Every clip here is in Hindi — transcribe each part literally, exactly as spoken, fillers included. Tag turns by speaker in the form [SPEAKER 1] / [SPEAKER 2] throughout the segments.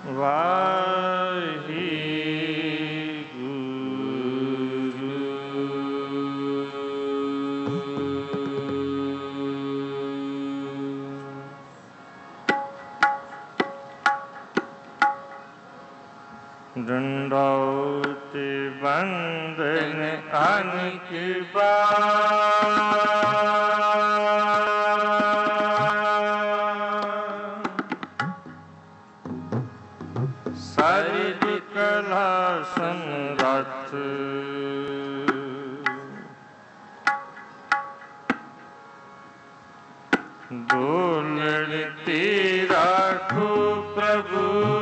[SPEAKER 1] दंडौति बंदन अनिक सरिद कला संरथ डोलती राखो प्रभु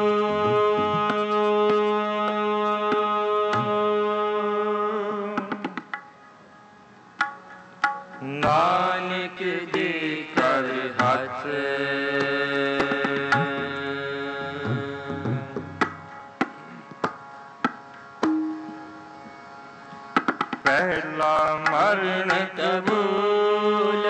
[SPEAKER 1] नानक जी कर हाथ पहला मरण कबूल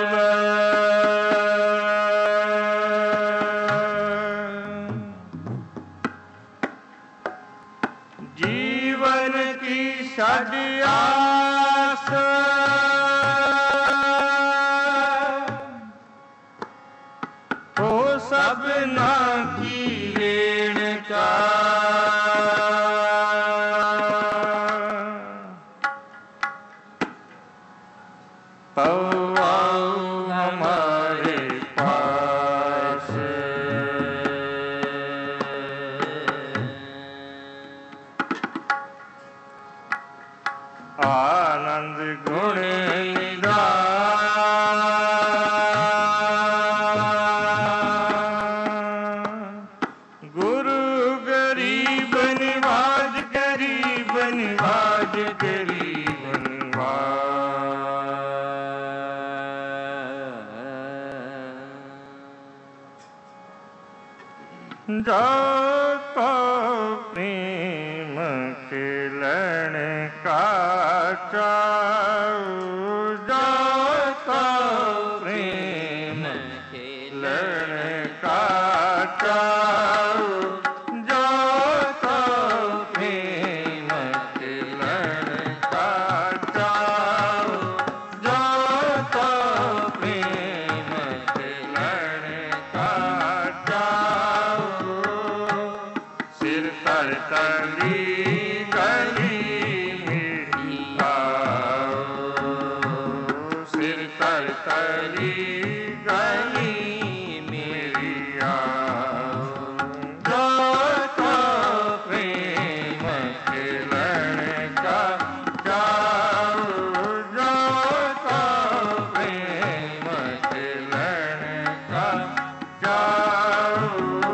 [SPEAKER 1] जीवन की सद आस हो सबना की रेण का पौआओ हमारे पास आनंद गुण निधान गुरु गरीब निवाज गरीब निवाज गरीब निवाज जाता प्रेम खिलन का चाऊ जाता प्रेम खिलन का चाऊ जाता प्रेम खिलन का चाऊ जाता प्रेम खिलन का चाऊ सिर तर तली गली मेरी आओ सिर तर तली गली मेरी आओ जाता प्रेम खिलन का जाओ जाता प्रेम खिलन का जाओ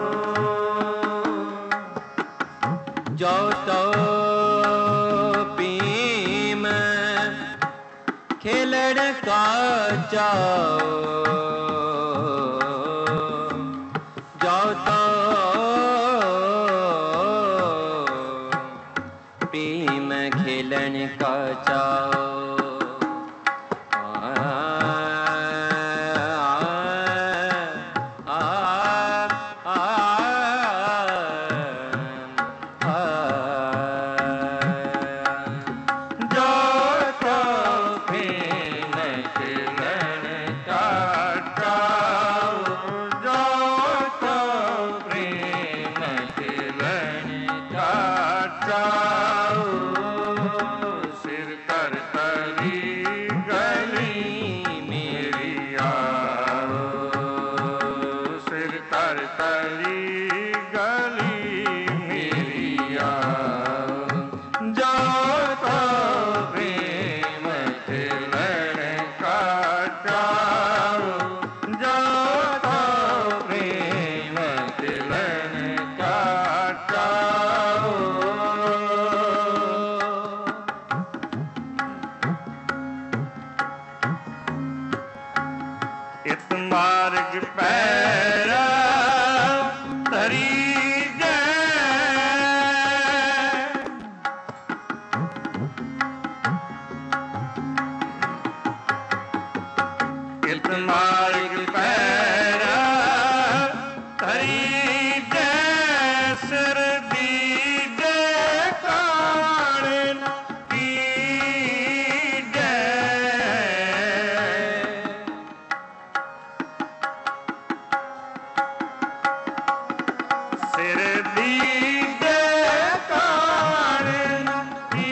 [SPEAKER 1] जो तो प्रेम खिलन का जाओ जो तो प्रेम खिलन का जाओ सिर तर तली गली मेरी आओ सिर तर तली गली मेरी आओ जाता प्रेम खिलन का जाओ जाता प्रेम खिलन का जाओ इत मार्ग पैरा तरी इत मार्ग पैरा तरी सिर दीजे कान की जय। सिर दीजे कान की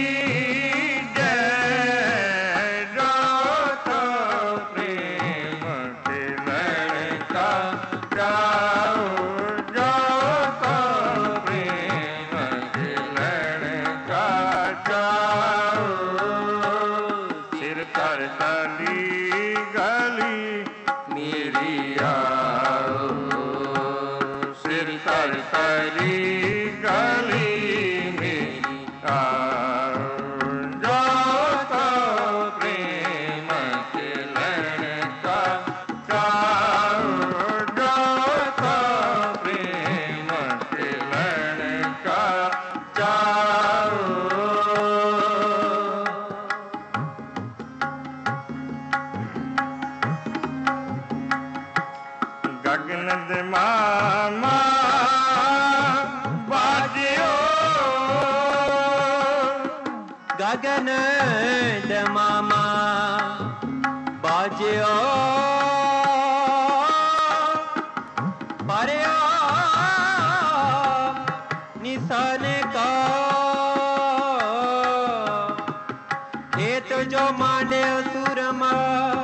[SPEAKER 1] जय। जो तो प्रेम खिलन का जाओ, जो तो प्रेम खिलन का जाओ। सिर कर तली गली मेरी आओ, सिर कर तली गली मेरी आओ। जो तो प्रेम खिलन का जाओ, जो तो प्रेम खिलन का जाओ। गगन दे मामा बाजियो,
[SPEAKER 2] गगन दमामा बाजियो। परया निशान का ये तो जो मांडे सुरमा।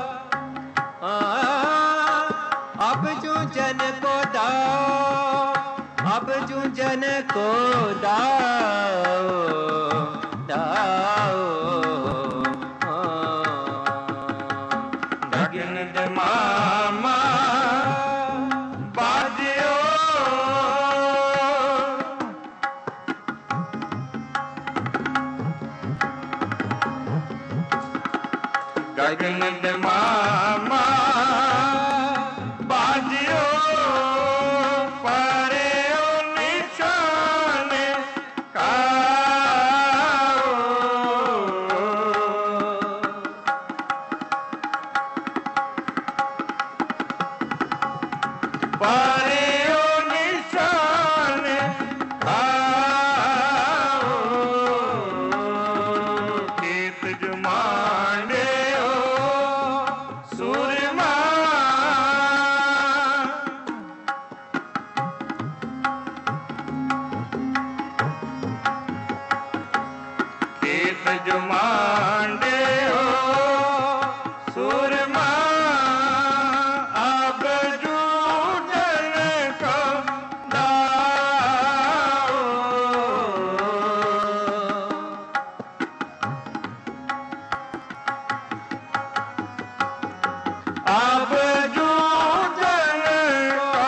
[SPEAKER 2] अब जू जन को दाओ, अब जू जन को दाओ, दाओ।
[SPEAKER 1] गगन दे मामा बाजियो, गगन दे मामा बाजियो। परे ओ निशान काओ, परे ओ निशान काओ। खेत जुमाने ओ सूरमा, खेत जुमाने ओ सूरमा। अब जूझन को दाओ, अब जूझन को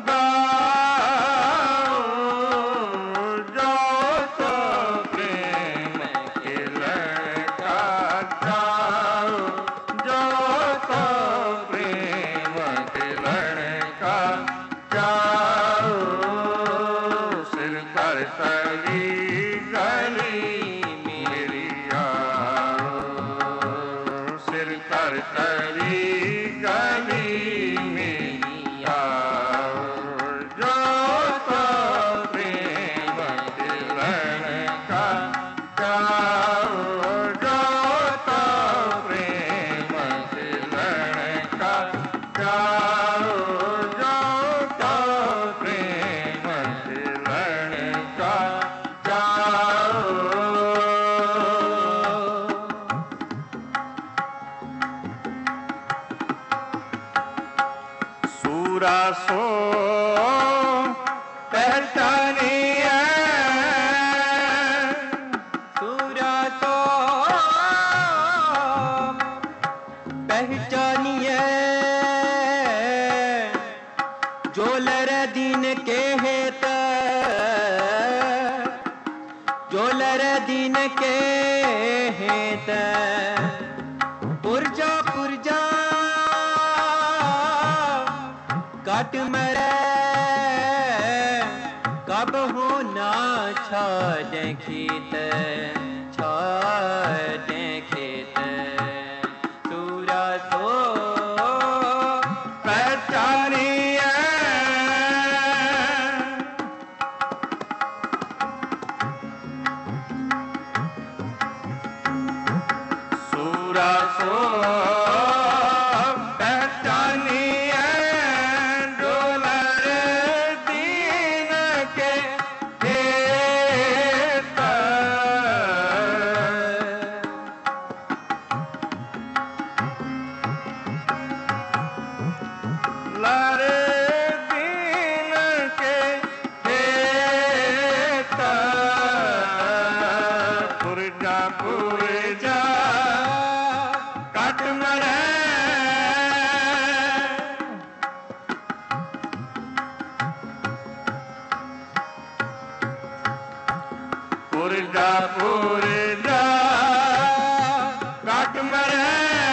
[SPEAKER 1] दाओ। जो तो प्रेम खिलन का जाओ, जो तो प्रेम खिलन का जाओ। सिर कर तली गली मेरी आओ, सिर कर तली गली मेरी आओ। जो तो प्रेम खिलन का जाओ, जो तो प्रेम खिलन का जाओ, जो तो प्रेम खिलन का जाओ। सूरा सो पहचानिए,
[SPEAKER 2] सूरा तो पहचानिए। जोलर दिन के हेत, जोलर दिन के हेत। पुरजा पुरजा काट मरे, कब होना छाड़ खेत, छाड़ खेत। सूरा सो
[SPEAKER 1] पहचानिए, पुरजा पुरजा काट मरे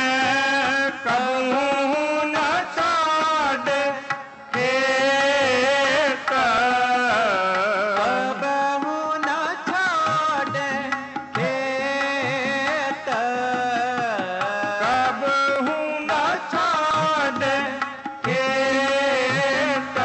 [SPEAKER 1] कहूँ न छाड़ खेत
[SPEAKER 2] कबहू न छाड़ खेत
[SPEAKER 1] कबहू न छाड़ खेत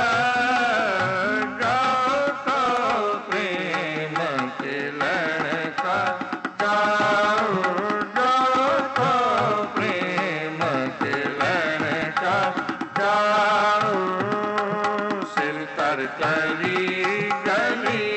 [SPEAKER 1] जाओ तो प्रेम खिलन का जाओ जाओ तो प्रेम खिलन का जाओ सिर तर चली गली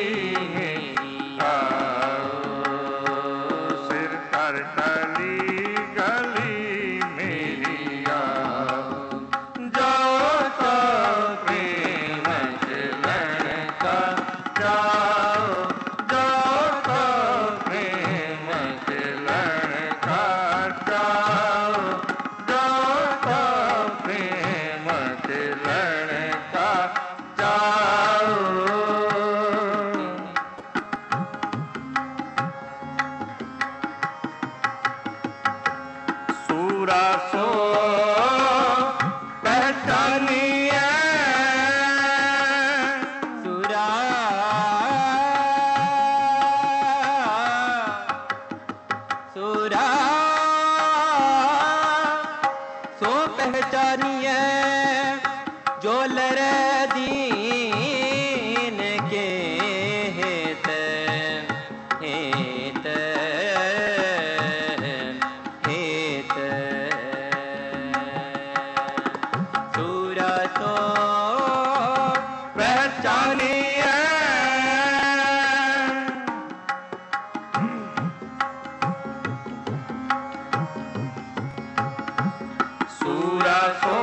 [SPEAKER 1] आओ सिर तर चली गली मेरी आओ जाओ तो प्रेम खिलन का जाओ जाओ तो प्रेम खिलन का जाओ जाओ तो प्रेम खिलन का जाओ सूरा सो पहचानिए
[SPEAKER 2] सुरा सुरा सो पहचानिए जो लरे दीन के हेत हेत हेत सुरा सो
[SPEAKER 1] पहचानिए सूरा सो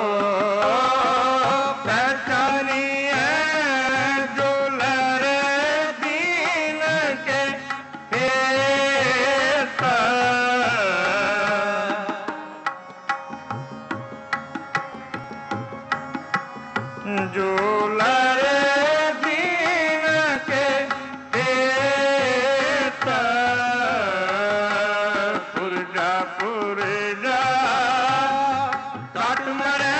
[SPEAKER 1] पहचानिए जो लरे दीन के हेत जो लरे दीन के हेत पुरजा पुरजा काट मरे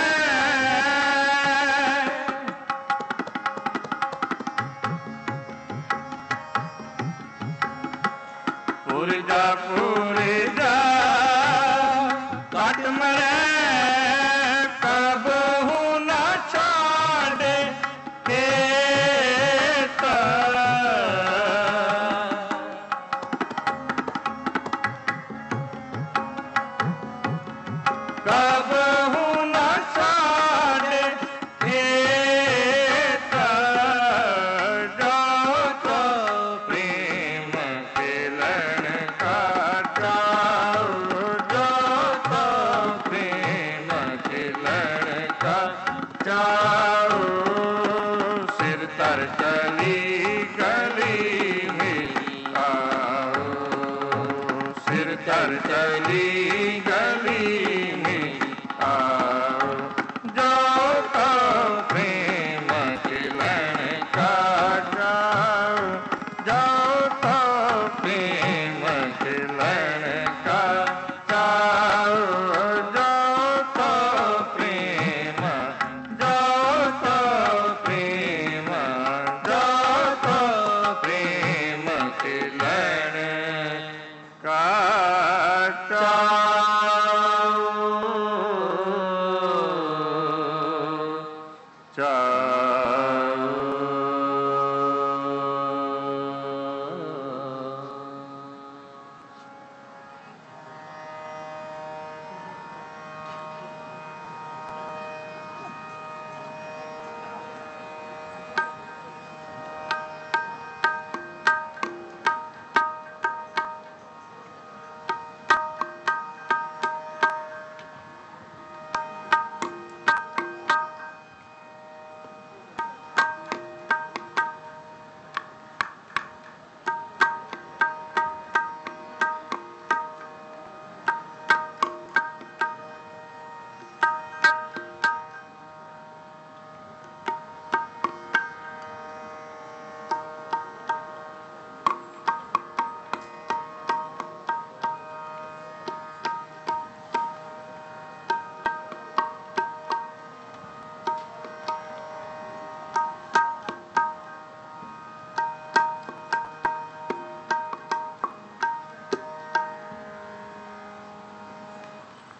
[SPEAKER 1] पुरजा पुरजा काट मरे कबहू न छाड़ खेत कबहू न छाड़ खेत जाओ तो प्रेम खिलन का जाओ जाओ तो प्रेम खिलन का जाओ सिर तर चली गली में आओ सिर तर चली गली में आओ जाओ तो प्रेम खिलन का जाओ जाओ तो प्रेम खिलन का जाओ जाओ तो प्रेम जाओ तो प्रेम जाओ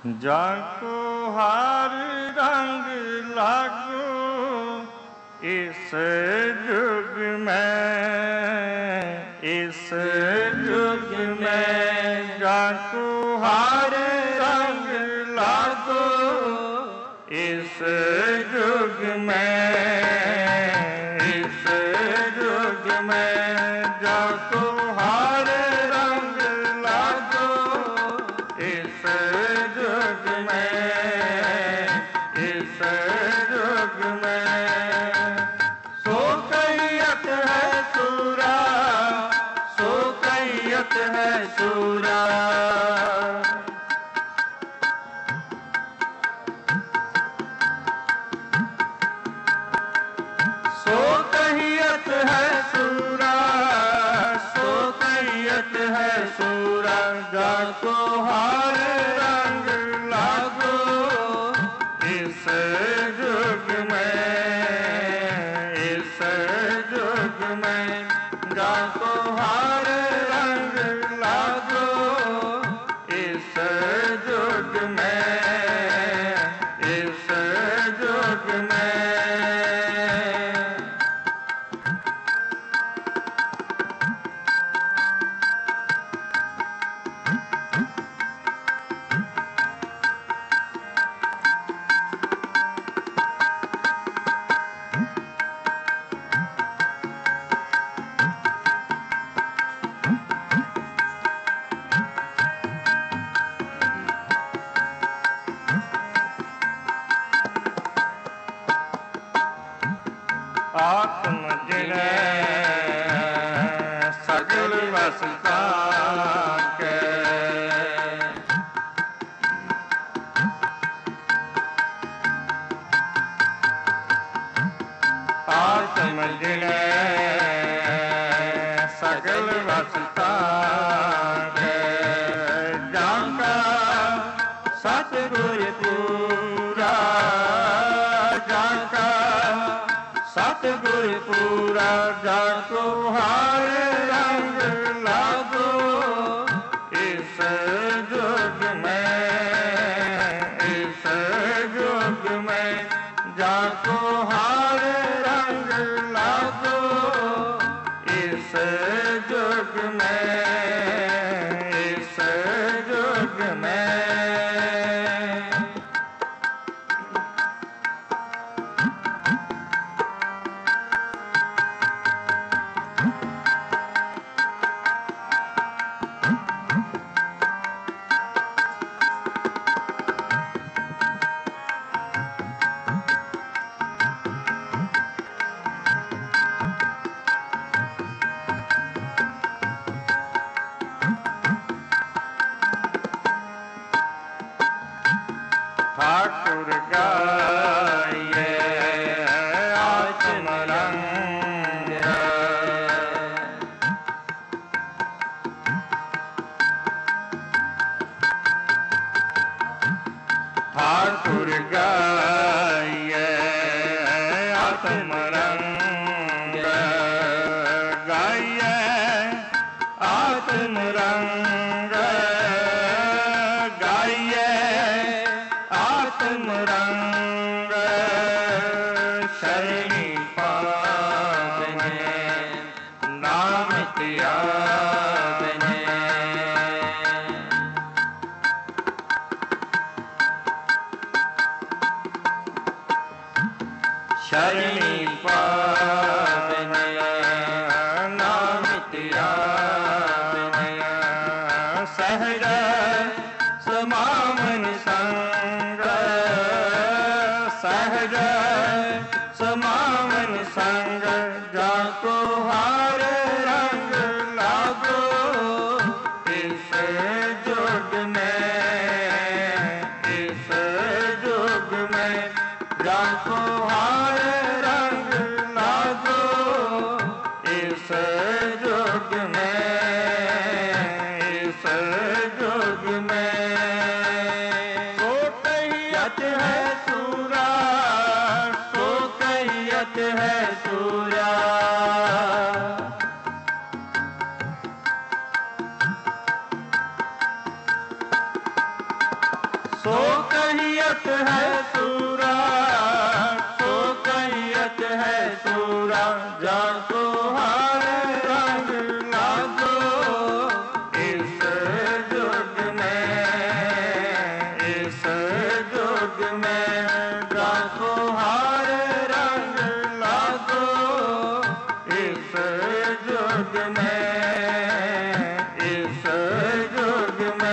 [SPEAKER 1] जाको हर रंग लागो इस जुग में, इस जुग में जाको हर रंग लागो इस जुग में, इस जुग में जाको हर रंग लागो इस जुग में, इस जुग में सो कैयत है सूरा, सो कैयत है सूरा। सो कैयत है सूरा, सो कैयत है सूरा जाको हर रंग लागो इस जुग में, इस जुग में जाको हर रंग लागो इस जुग में, इस जुग में। आत्म जिने सगल वसता के, आत्म जिने सगल वसता के जाका सतगुर पूरा, जाका सतगुर पूरा जाको हर रंग लागो इस जुग में, इस जुग में जाको हर रंग लागो इस जुग में, इस जुग में। ठाकुर गाये आत्म रंग, ठाकुर गाये आत्म रंग, गाये आत्म रंग, गाये आत्म रंग शरणी पावने नाम त्यागने, शरणी पावने नाम त्यागने सहज समामन संग, सहज समामन संग जाको हर रंग लागो इस जुग में, इस जुग में जाको हर रंग लागो इस जुग में, इस जुग में। सो कैयत है सूरा, सो कैयत है सूरा। जाको हर रंग लागो इस जुग में, इस जुग में जाको हर रंग लागो इस जुग में, इस जुग में।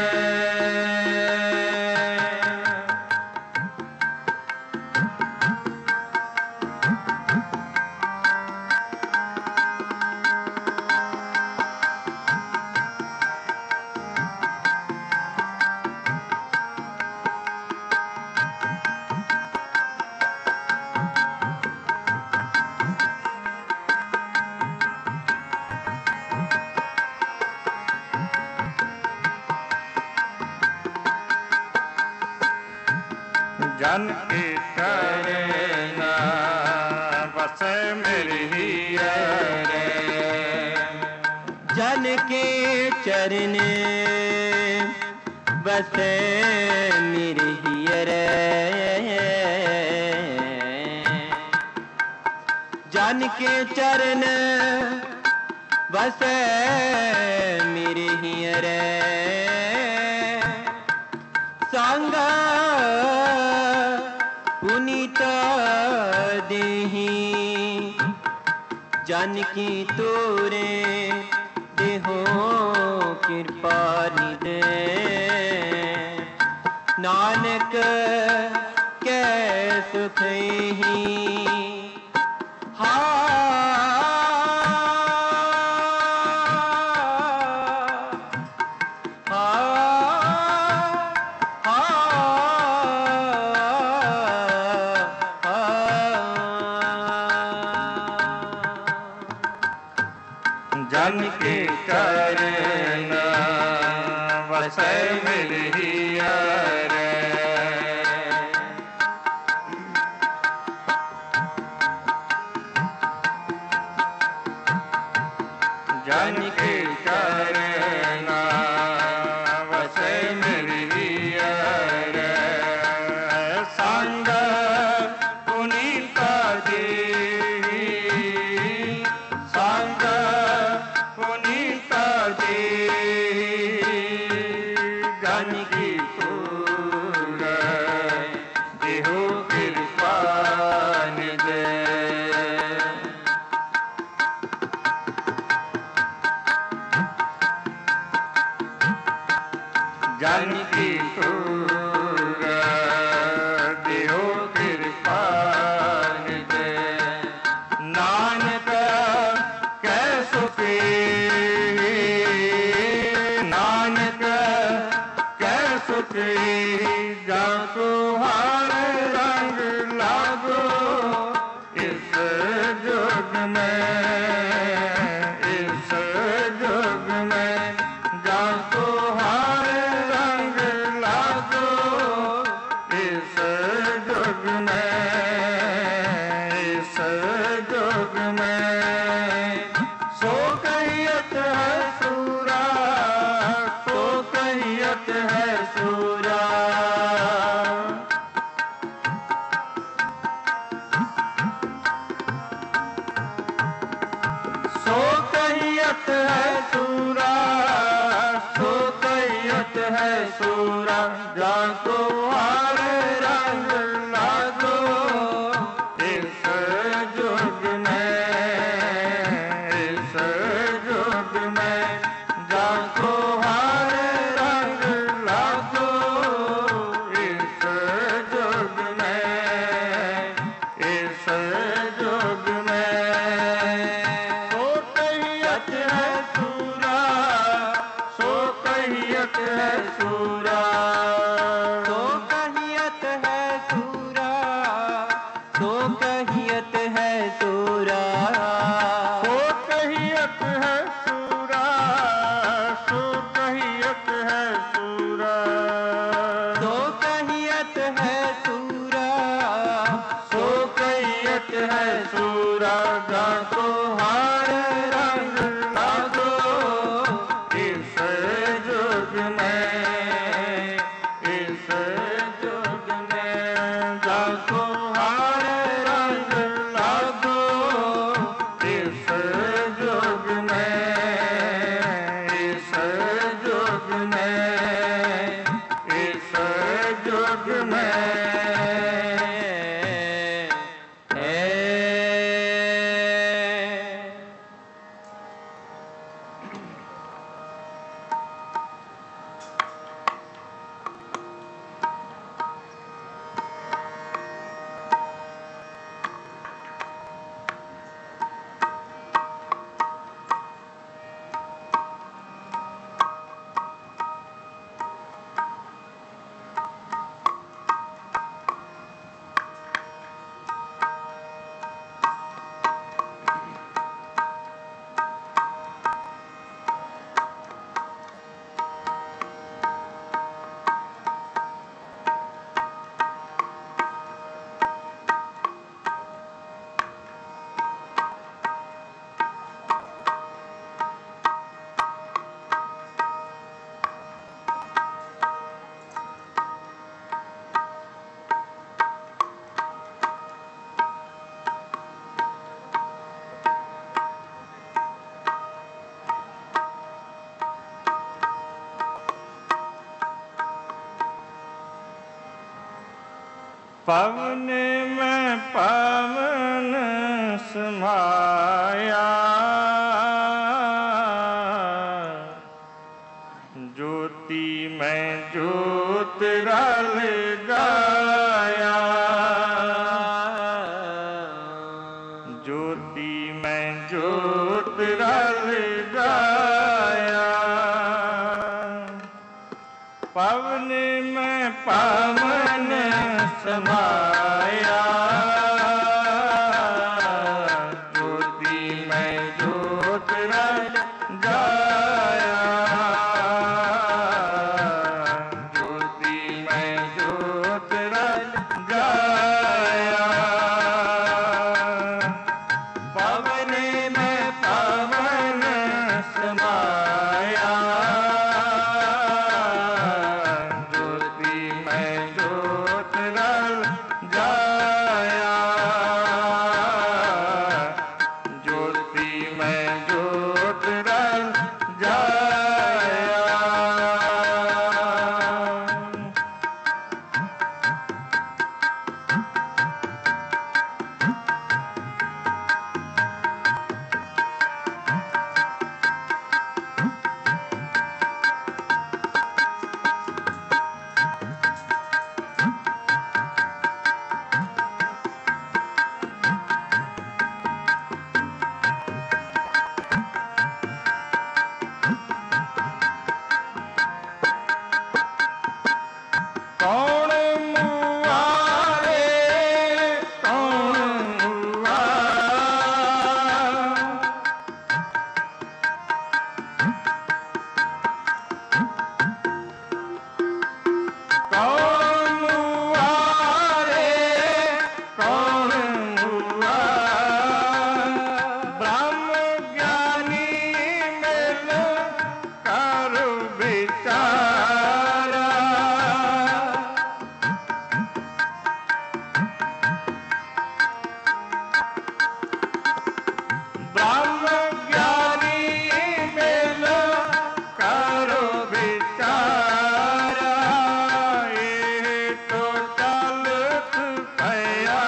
[SPEAKER 1] जन के करना बस मेरी हिया रे,
[SPEAKER 2] जन के चरण बस मेरी हिया रे, जन के चरण बस मेरी हिया रे, संग पुनीत देहि जन की तोरे देहो कृपा निदे, नानक कै सुख ही हा
[SPEAKER 1] जन के करना बस मेरी हिया रे, जन के करना बस मेरी हिया रे, संग पुनीता देहि, संग पुनीता देहि जन की तोर देहो कृपा निदे, जन की तोर देहो कृपा निदे, नानक कै सुखी, नानक कै सुखी जाको हर रंग लागो इस जुग में, इस जुग में जाको हर रंग लागो इस जुग में, इस जुग में। सो कहियत है सूरा, सो कहियत है सूरा, सो कहियत है सूरा, सो कहियत है सूरा जाको हर रंग लागो इस जुग में, इस जुग में जाको हर रंग लागो इस जुग में, इस जुग में। सो कहियत है सूरा, सो कहियत है सूरा,
[SPEAKER 2] तो
[SPEAKER 1] पवन में पवन समाया, ज्योति में ज्योत रल जाया, ज्योति में ज्योत रल जाया। पवन में पवन समाया, ज्योति में ज्योत रल जाया, ज्योति में ज्योत रल जाया। पवन में पवन समाया, ज्योति में ज्योत रल जाया, ज्योति में ज्योत रल जाया। कौन मुआ रे कौन मुआ, कौन मुआ रे कौन मुआ। ब्रह्म ज्ञानी मिल कर विचारा, ब्रह्म ज्ञानी मिल करो विचारा। ये तो चलत पया,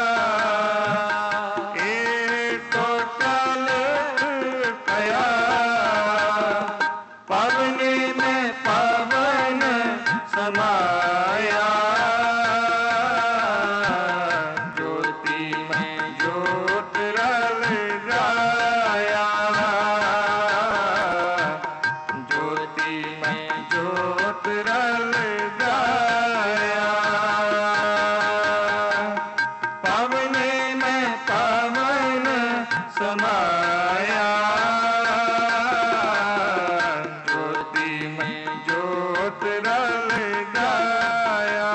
[SPEAKER 1] ये तो चलत पया। पवन में पवन समाया, ज्योति में ज्योत रल जाया, ज्योति में ज्योत रल जाया। पवन में पवन समाया, ज्योति में ज्योत रल जाया,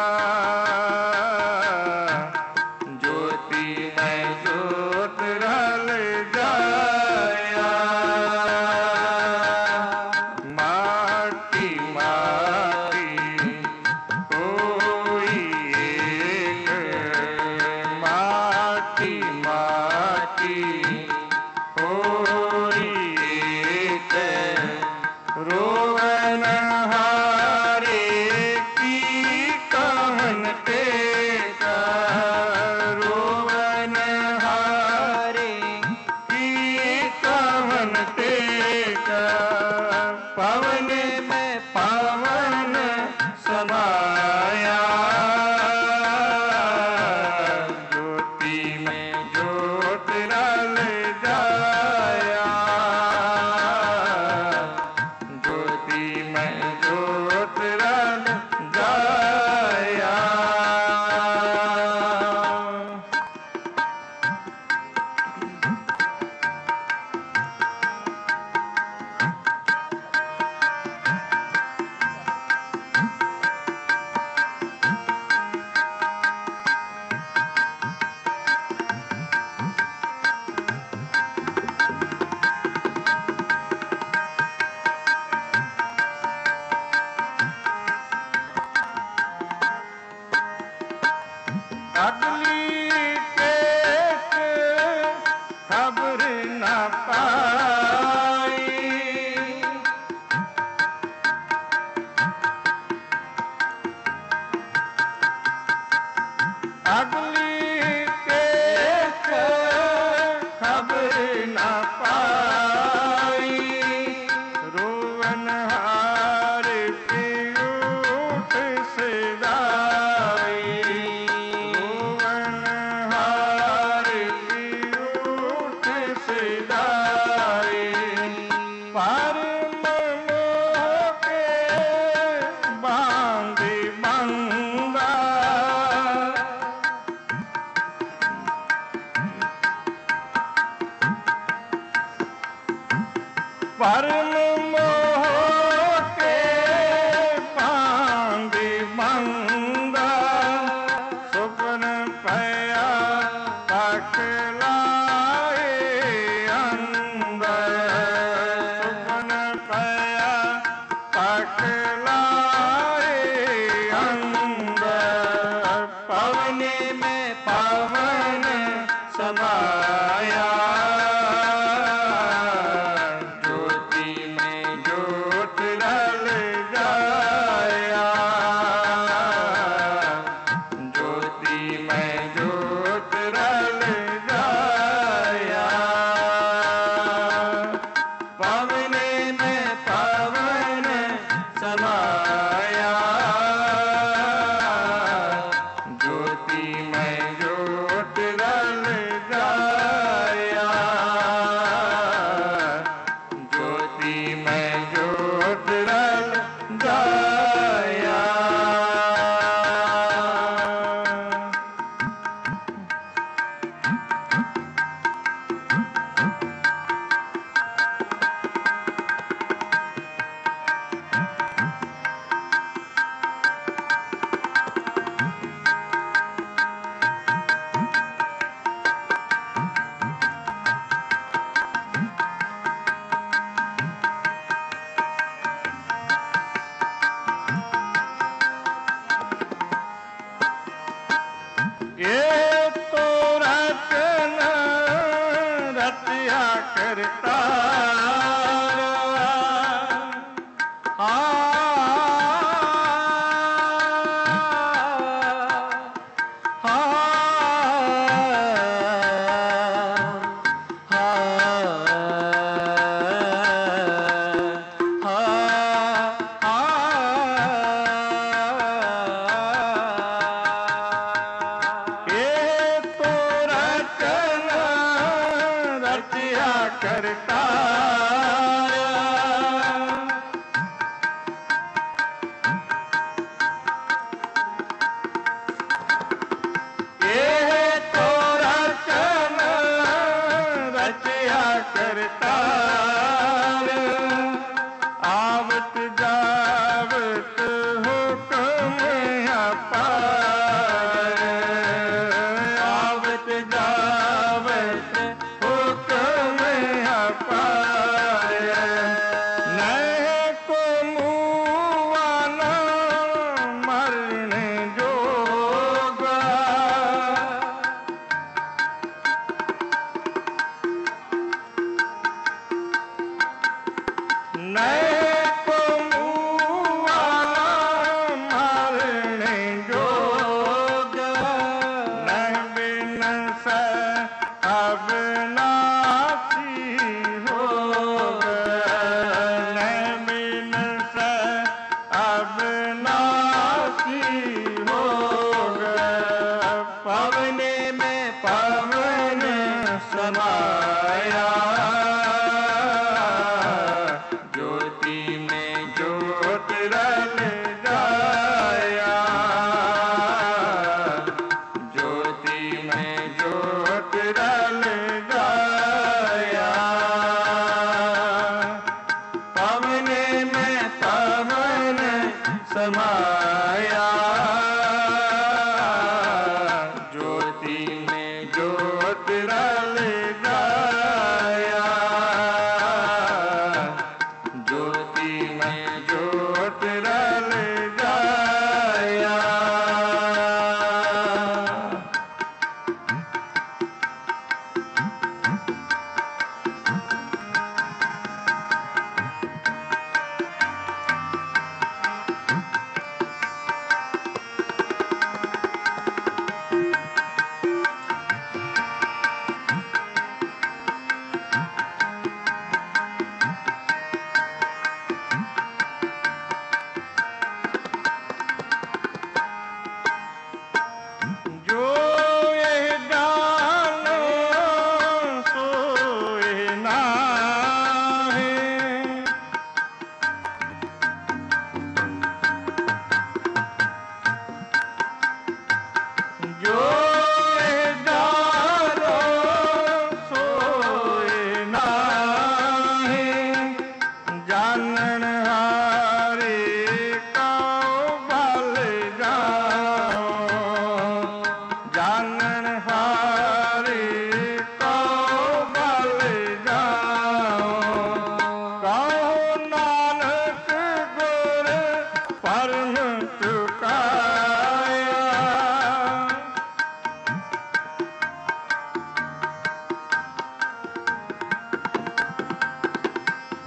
[SPEAKER 1] ज्योति में ज्योत रल जाया। माटी माटी कोई एक, माटी माटी कोई एक। रोवन हारे की कहन टेका, रोवन हारे की कहन टेका। पवन में पवन समाया, ज्योति में ज्योत रल जाया, ज्योति में ज्योत रल जाया। अगली पेट खबर न पाई, परम मोह के पांदी बंदा सुपन पया पकलाए अंदर सुपन पया पकलाए अंदर पवन में पवन समाया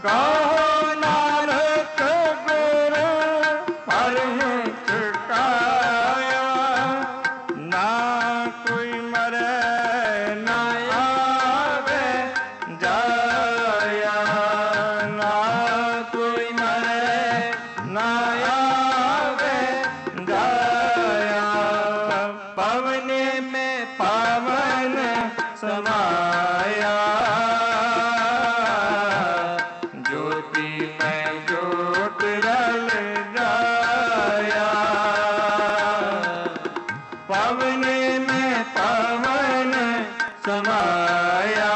[SPEAKER 1] कहो नानक गुर परमत काया, ना कोई मरे ना आवे जाया, ना कोई मरे ना आवे जाया। पवने में पावन समाया, ज्योति में ज्योत रल जाया। पवने में पावन समाया,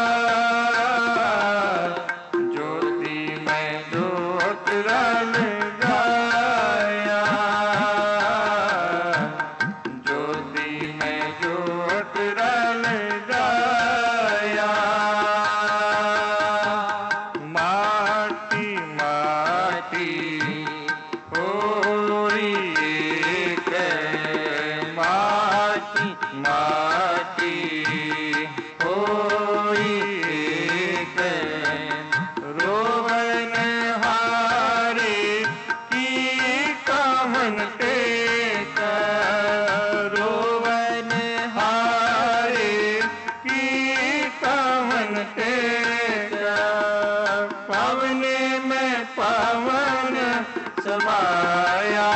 [SPEAKER 1] ज्योति में ज्योत रल जाया। ज्योति में ज्योत रल जाया। माटी माटी होई एक, माटी माटी होई एक। रोवन हारे की कामन टेक, रोवन हारे की कामन टेक। पवने में पावन समाया,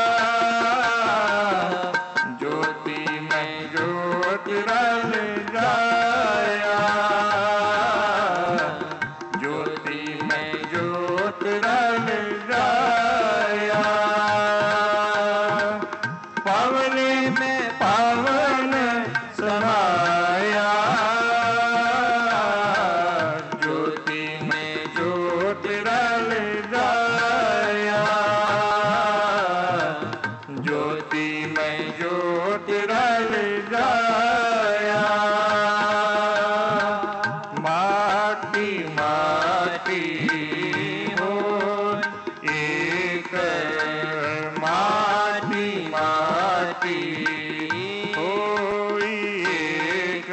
[SPEAKER 1] ज्योति में ज्योत रल जाया। ज्योति में ज्योत रल जाया। पवने में पावन समाया, ज्योति में ज्योत रल जाया। ज्योति में ज्योत रल जाया। माटी माटी हो एक, माटी माटी होई एक।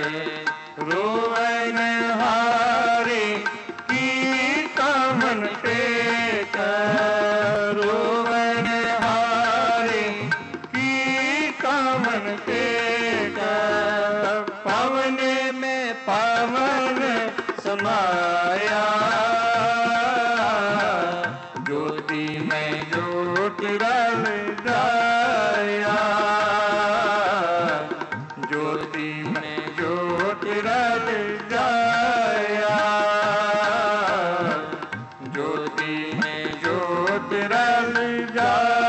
[SPEAKER 1] रोवन हारे की कामन टेक, रोवन हारे की कामन टेक। पवने में पावन समाया, ज्योति में ज्योत रल जाया। ज्योति में ज्योत रल जाया। ज्योति में ज्योत रल जाया।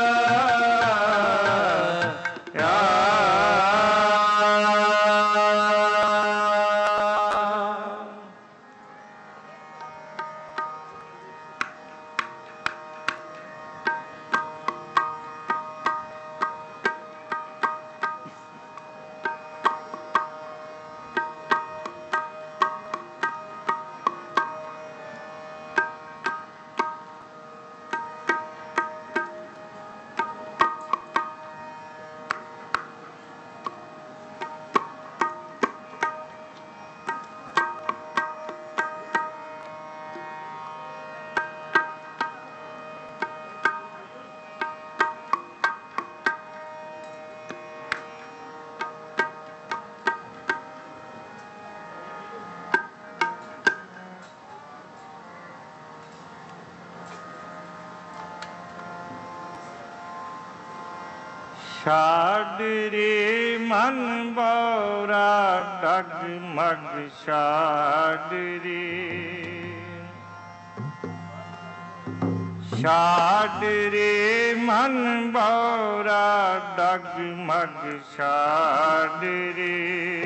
[SPEAKER 1] छाड़ रे मन बौरा डगमग छाड़ रे, छाड़ रे मन बौरा डगमग छाड़ रे,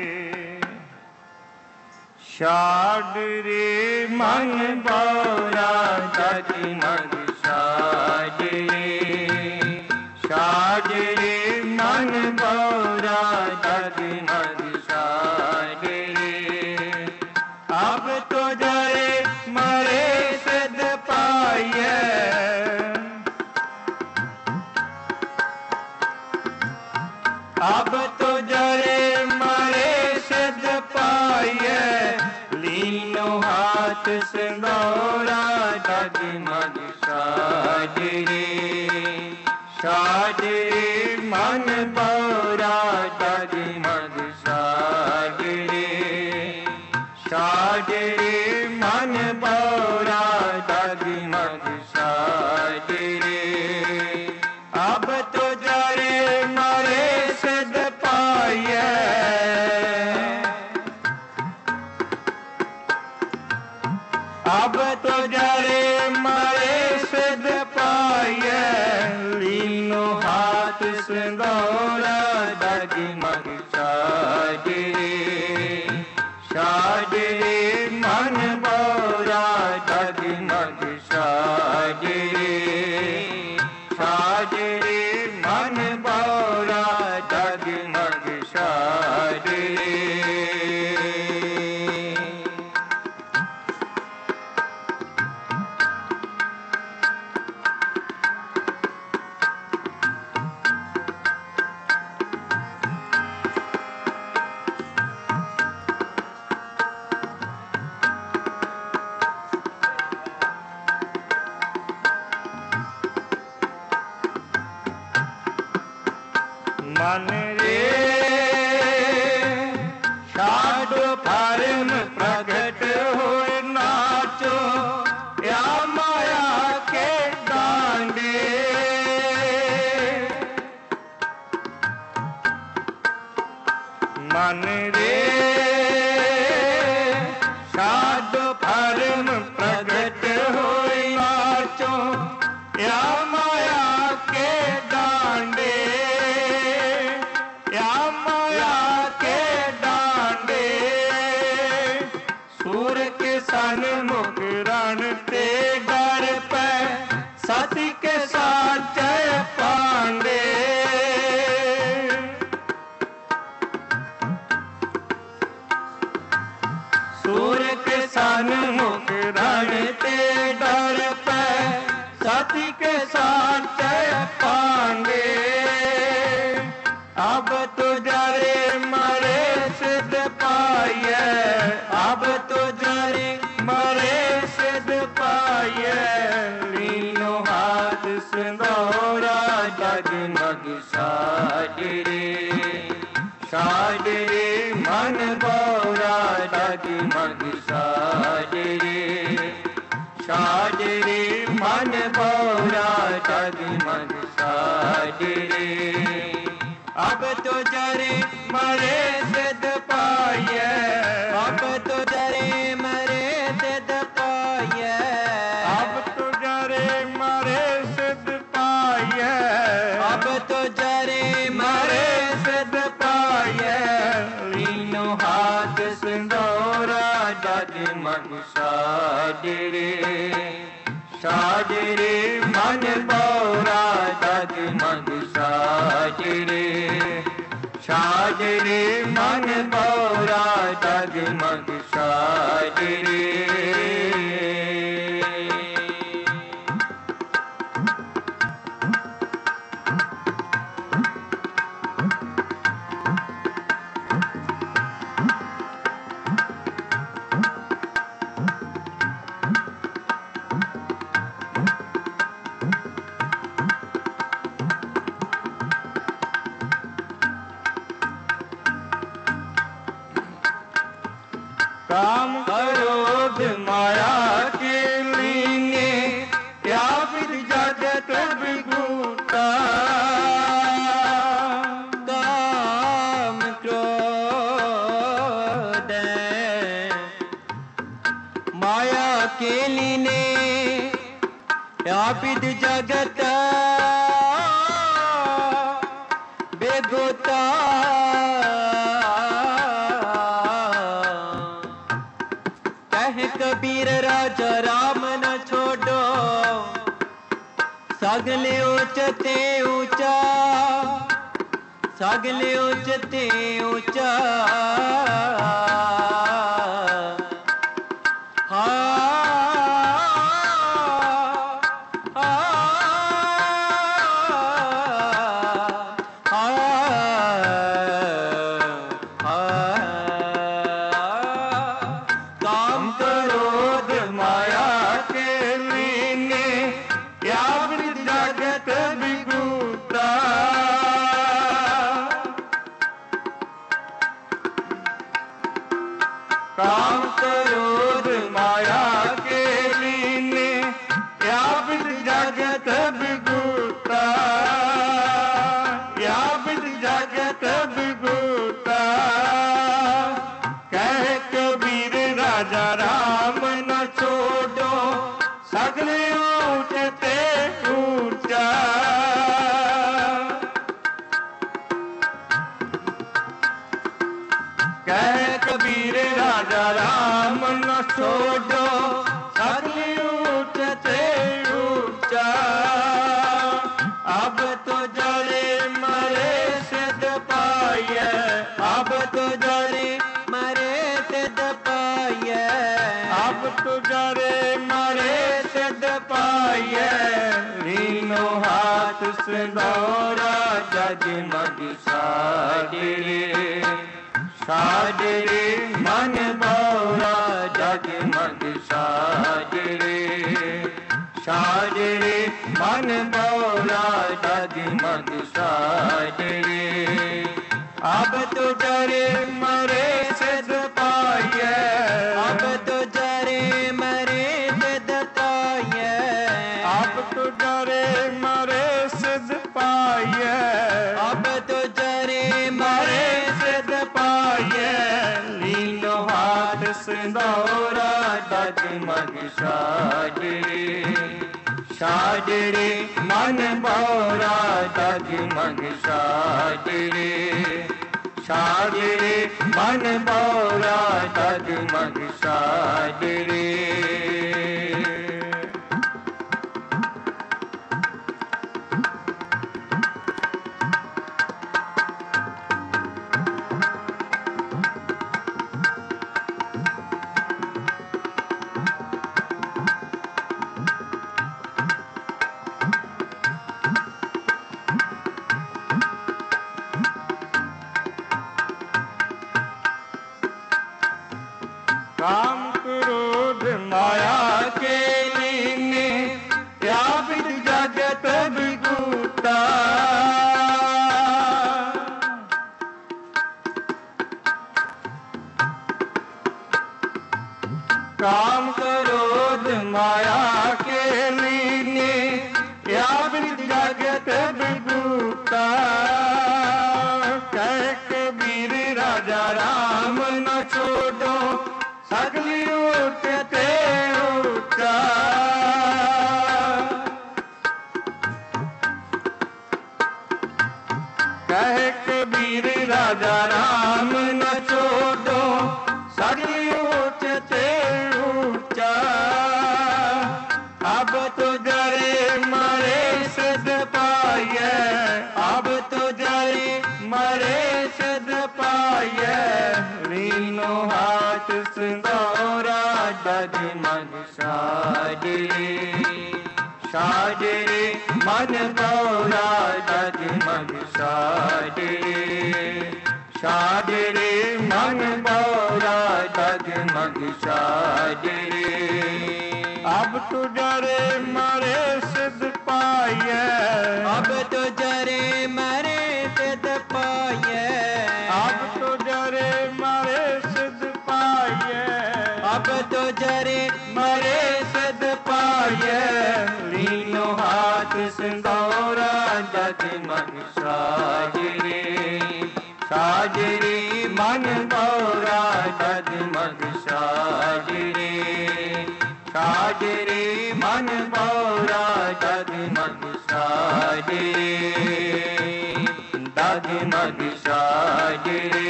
[SPEAKER 1] छाड़ रे मन बौरा डगमग छाड़ रे, छाड़ रे मन बौरा डगमग छाड़ रे। अब तो जरे मरे सिद्ध पाइए, अब तो जरे मरे सिद्ध पाइए, लीनो हाथ सिंदूरा जगमग साजरे साजरे मन बौरा जगमग साजरे साजरे मन बौरा जगमग साजरे अब तो जरे मरे सिद्ध पाइए अब तो जरे मरे सिद्ध पाइए लीनो हाथ सिंदूरा जगमग साजरे साजरे मन बौरा जगमग साजरे साजरे मन बौरा जगमग साजरे मन रे साधु धर्म प्रगट हुए नाचो या माया के डांडे मन रे साधु धर्म प्रगट हुए नाचो या माया के डांडे या माया के डांडे सूर के सन्मुख रण ते डर पे सती के साथ पांडे सूर के सन्मुख रण ते डर पे सती के साथ पांडे अब तो जरे मरे सिद्ध पाइए अब तो जरे मरे सिद्ध पाइए लीनो हाथ सिंदूरा जगमग साजरे साजरे मन बौरा जगमग साजरे साजरे मन बौरा जगमग साजरे अब तो जरे मरे सिद्ध पाइए अब तो जरे मरे सिद्ध पाइए अब तो जरे मरे सिद्ध पाइए अब तो जरे मरे सिद्ध पाइए लीनो हाथ सिंदूरा जगमग साजरे साजरे मन बौरा जगमग साजरे साजरे मन बौरा जगमग साजरे काम क्रोध माया के लीने या विद जगत विभूता काम क्रोध माया के लीने या विद जगत विभूता कबीर राजा राम न छोड़ो सगले ऊंचते ऊंचा सगले ऊंचते ऊंचा काम करो
[SPEAKER 2] राम न छोड़ो सगले ऊंचते ऊंचा। कह कबीर राजा राम न छोड़ो सगले ऊंचते ऊंचा। अब तो जड़े मरे सिद्ध पाए,
[SPEAKER 1] अब तो जरे मरे सिद्ध पाए,
[SPEAKER 2] अब तो जड़े मरे सिद्ध पाए। रीनो हाथ सिंदूरा जगमग साजरे, साजरे मन बौरा जगमग साजरे, साजरे मन बौरा जगमग साजरे। अब तो जरे मरे सिद्ध पाए,
[SPEAKER 1] अब तो जरे मरे सिद्ध पाए,
[SPEAKER 2] अब तो जरे मरे सिद्ध पाए,
[SPEAKER 1] अब तो जरे
[SPEAKER 2] मरे
[SPEAKER 1] मरे
[SPEAKER 2] सिद्ध पाए। लीलो हाथ सिंदूरा जगमग साजरे, साजरे मन बौरा जगमग साजरे, साजरे मन बौरा जगमग साजरे। काम क्रोध माया के लीने व्यापित जगत विकूटा। काम क्रोध माया के लीने व्यापित जगत विकूटा। कह कबीर राजा राम न छोड़ो सगली उठते ऊंचा। कह कबीर राजा राम न छोड़ो सगली उठते ऊंचा। अब तो जरे मरे सिद्ध पाए, अब तो जरे मरे सिद्ध पाए। रीनो हाथ सिंदूरा जगमग साजरे, साजरे मन बौरा जगमग साजरे, साजरे मन बौरा जगमग साजरे। अब तो जरे मरे सिद्ध पाए,
[SPEAKER 1] अब तो जरे मरे सिद्ध पाए,
[SPEAKER 2] अब तो जरे मरे सिद्ध पाए,
[SPEAKER 1] अब तो जरे
[SPEAKER 2] मरे सिद्ध पाए। लीनो हाथ सिंदूरा जगमग साजरे, साजरे मन बौरा जगमग साजरे, साजरे मन बौरा जगमग साजरे, जगमग साजरे,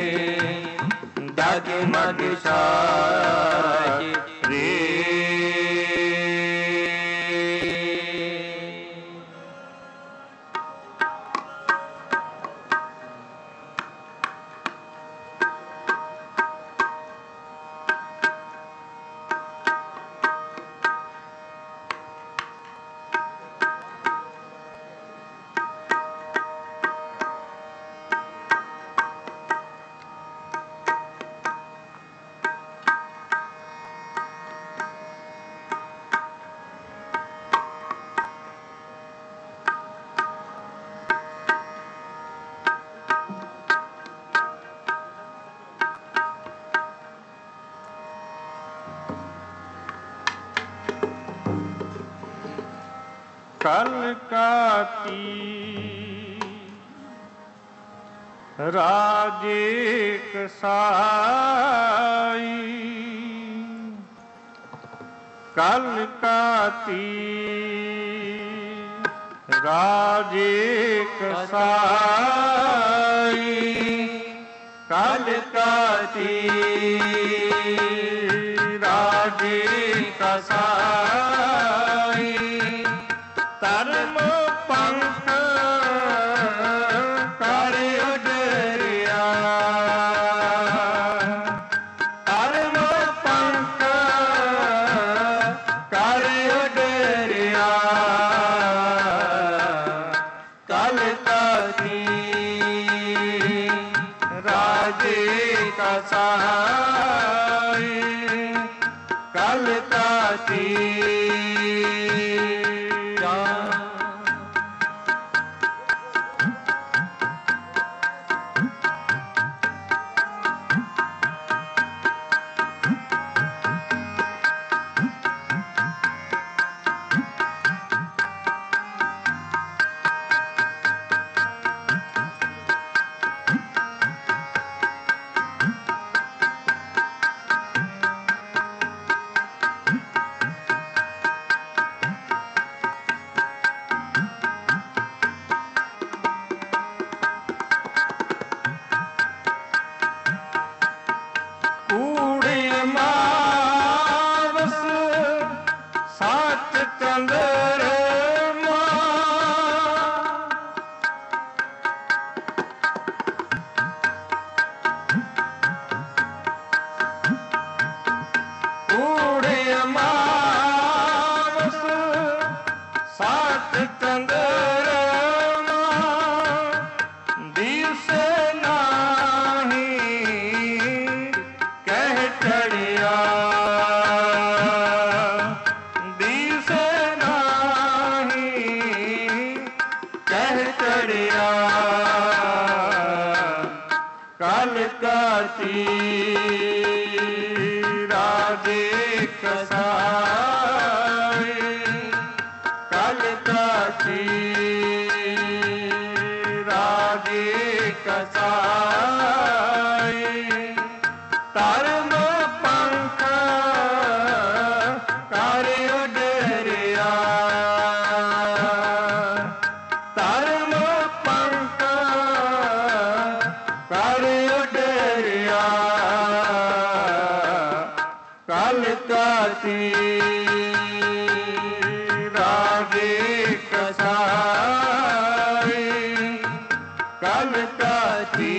[SPEAKER 2] जगमग साजरे। कलकाती राजे कसाई कलकाती राजे कसाई कलकाती राजे कसाई धर्म पंख कर उडरिया धर्म पंख कर उडरिया कलकाती राजे कसाई कलकाती कलकाती राजे कसाई कलकाती राजे कसाई धर्म पंख कर उडरिया धर्म पंख कर उडरिया कलकाती राजे कसाई कलकाती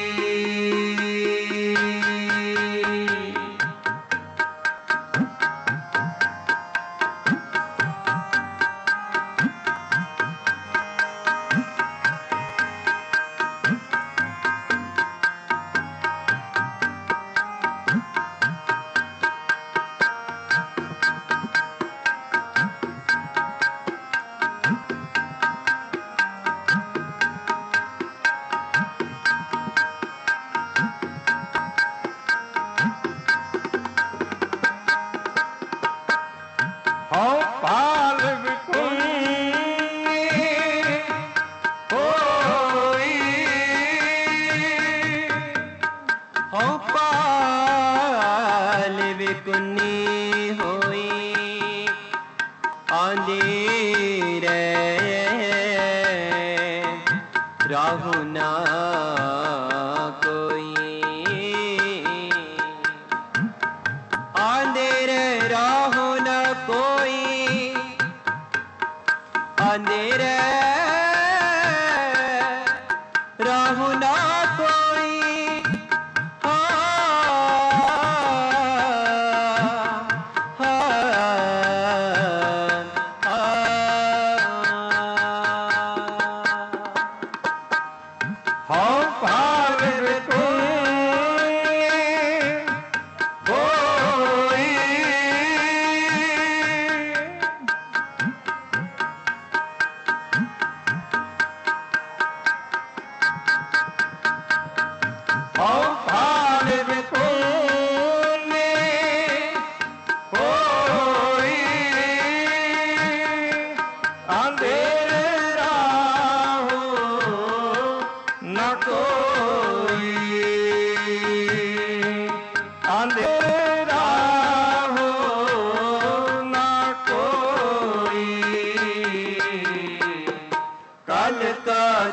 [SPEAKER 2] हो पाल विकुंगी होई
[SPEAKER 1] हो पाल विकुन्नी होई आंधेरे राहु ना कोई आंधेरे राहु ना कोई अंधेरे राहु ना कोई
[SPEAKER 2] हो पाल विकुंगी होई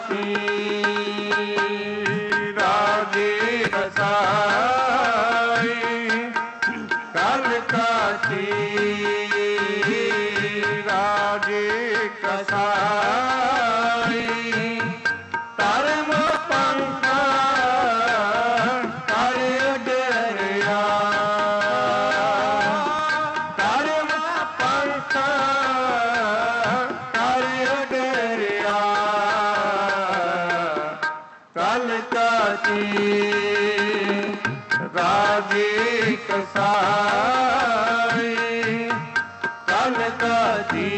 [SPEAKER 2] काटी राजे कसाई कल काटी राजे कसाई धर्म पंथा कर डरिया धर्म पंथा कर डरिया कल काटी राजे कसाई कल काटी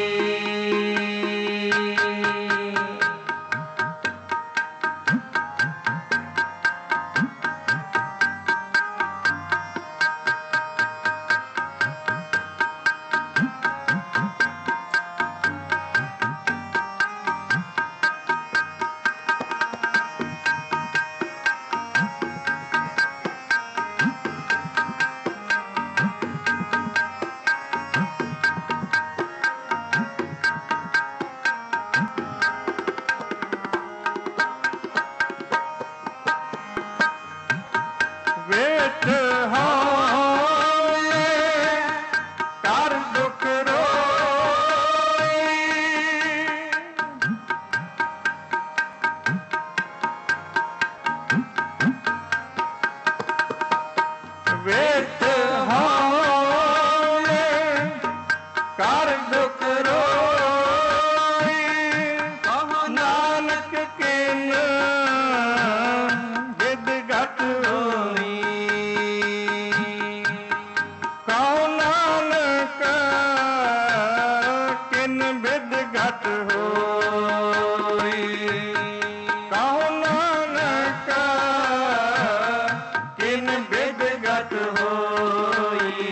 [SPEAKER 2] ਵੇਟ ਹੋਏ ਕਰ ਦੁਖ ਰੋਈ ਵੇਟ ਹੋਏ ਕਰ ਦੁਖ ਰੋਈ ਕਹੋ ਨਾਨਕ ਕਿਨ ਵਿਦ ਘਟ ਹੋਈ ਕਹੋ ਨਾਨਕ ਕਿਨ ਵਿਦ ਘਟ ਹੋਈ ਕਹੋ ਨਾਨਕ ਕਿਨ ਵਿਦ ਘਟ ਹੋਈ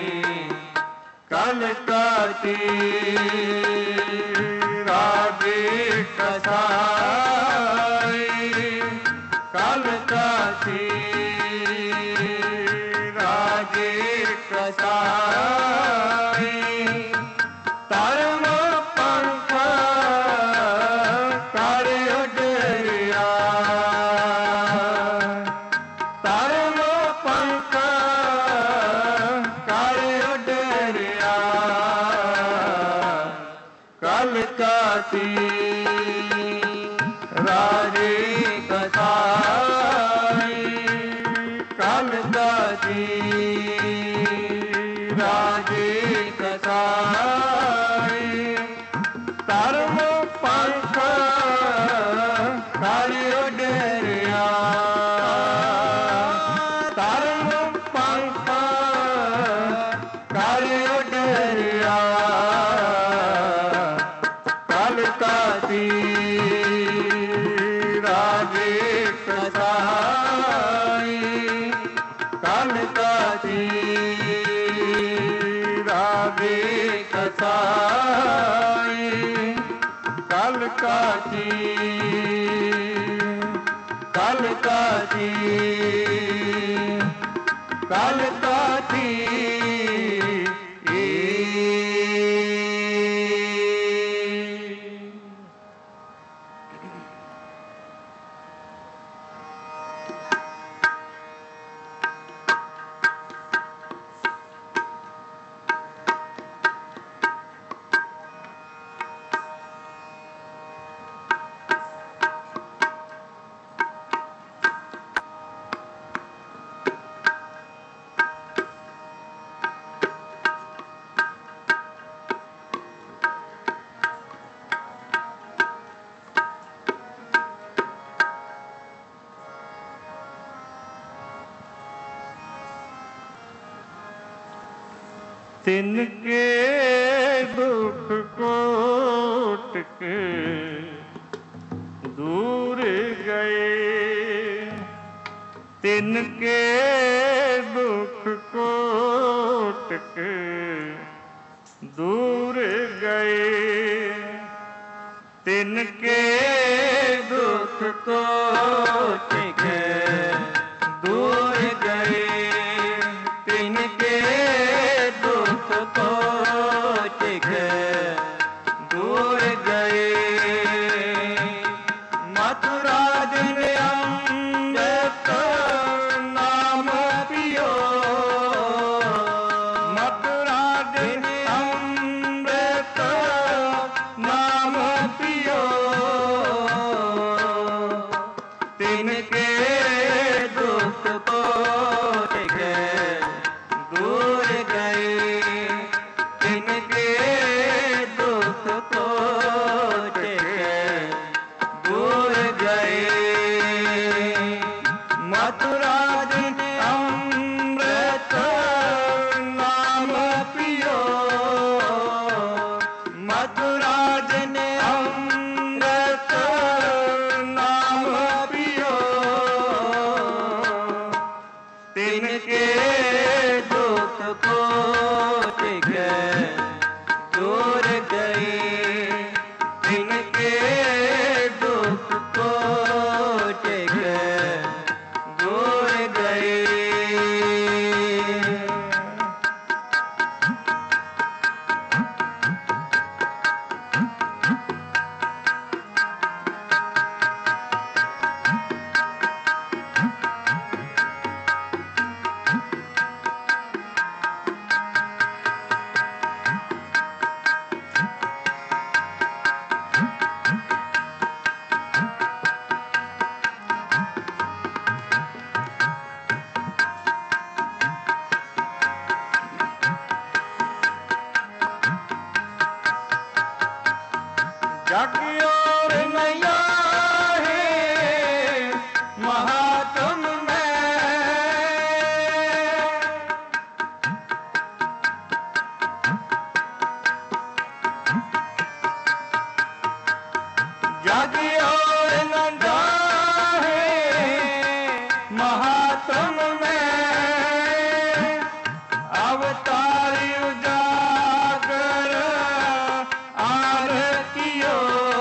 [SPEAKER 2] ਕਲ ਕਾਟੀ ਰਾਜੇ ਕਸਾਈ ਕਲ ਕਾਟੀ ਰਾਜੇ ਕਸਾਈ ਧਰਮ ਪੰਥ ਕਰ ਉਡਰਿਆ ਧਰਮ ਪੰਥ ਕਰ ਉਡਰਿਆ ਕਲ ਕਾਟੀ ਰਾਜੇ ਕਸਾਈ ਕਲ ਕਾਟੀ ਰਾਜੇ ਕਸਾਈ ਧਰਮ ਪੰਥ ਕਰ ਉਡਰਿਆ ਧਰਮ ਪੰਥ ਕਰ ਉਡਰਿਆ ਕਲ ਕਾਟੀ ਰਾਜੇ ਕਸਾਈ ਕਲ ਕਾਟੀ ਰਾਜੇ ਕਸਾਈ ਕਲ ਕਾਟੀ ਕਲ ਕਾਟੀ ਕਲ ਕਾਟੀ तिनके दुख कोटक दूर गए, तिनके दुख कोटक दूर गए, तिनके दुख कोटक दूर गए, तिनके दुख कोटक दूर गए, जिन अमृत नाम पियो तिनके दुख को दूर गए तिनके दुख को दूर गए मथुरा जिन अमृत नाम पियो मथुरा जिन अमृत नाम पियो तिनके दुख को दूर गए तिनके दुख को दूर गए जग और नया है महात्म में जग और नया है महात्म में अवतारी उजागर आरतियो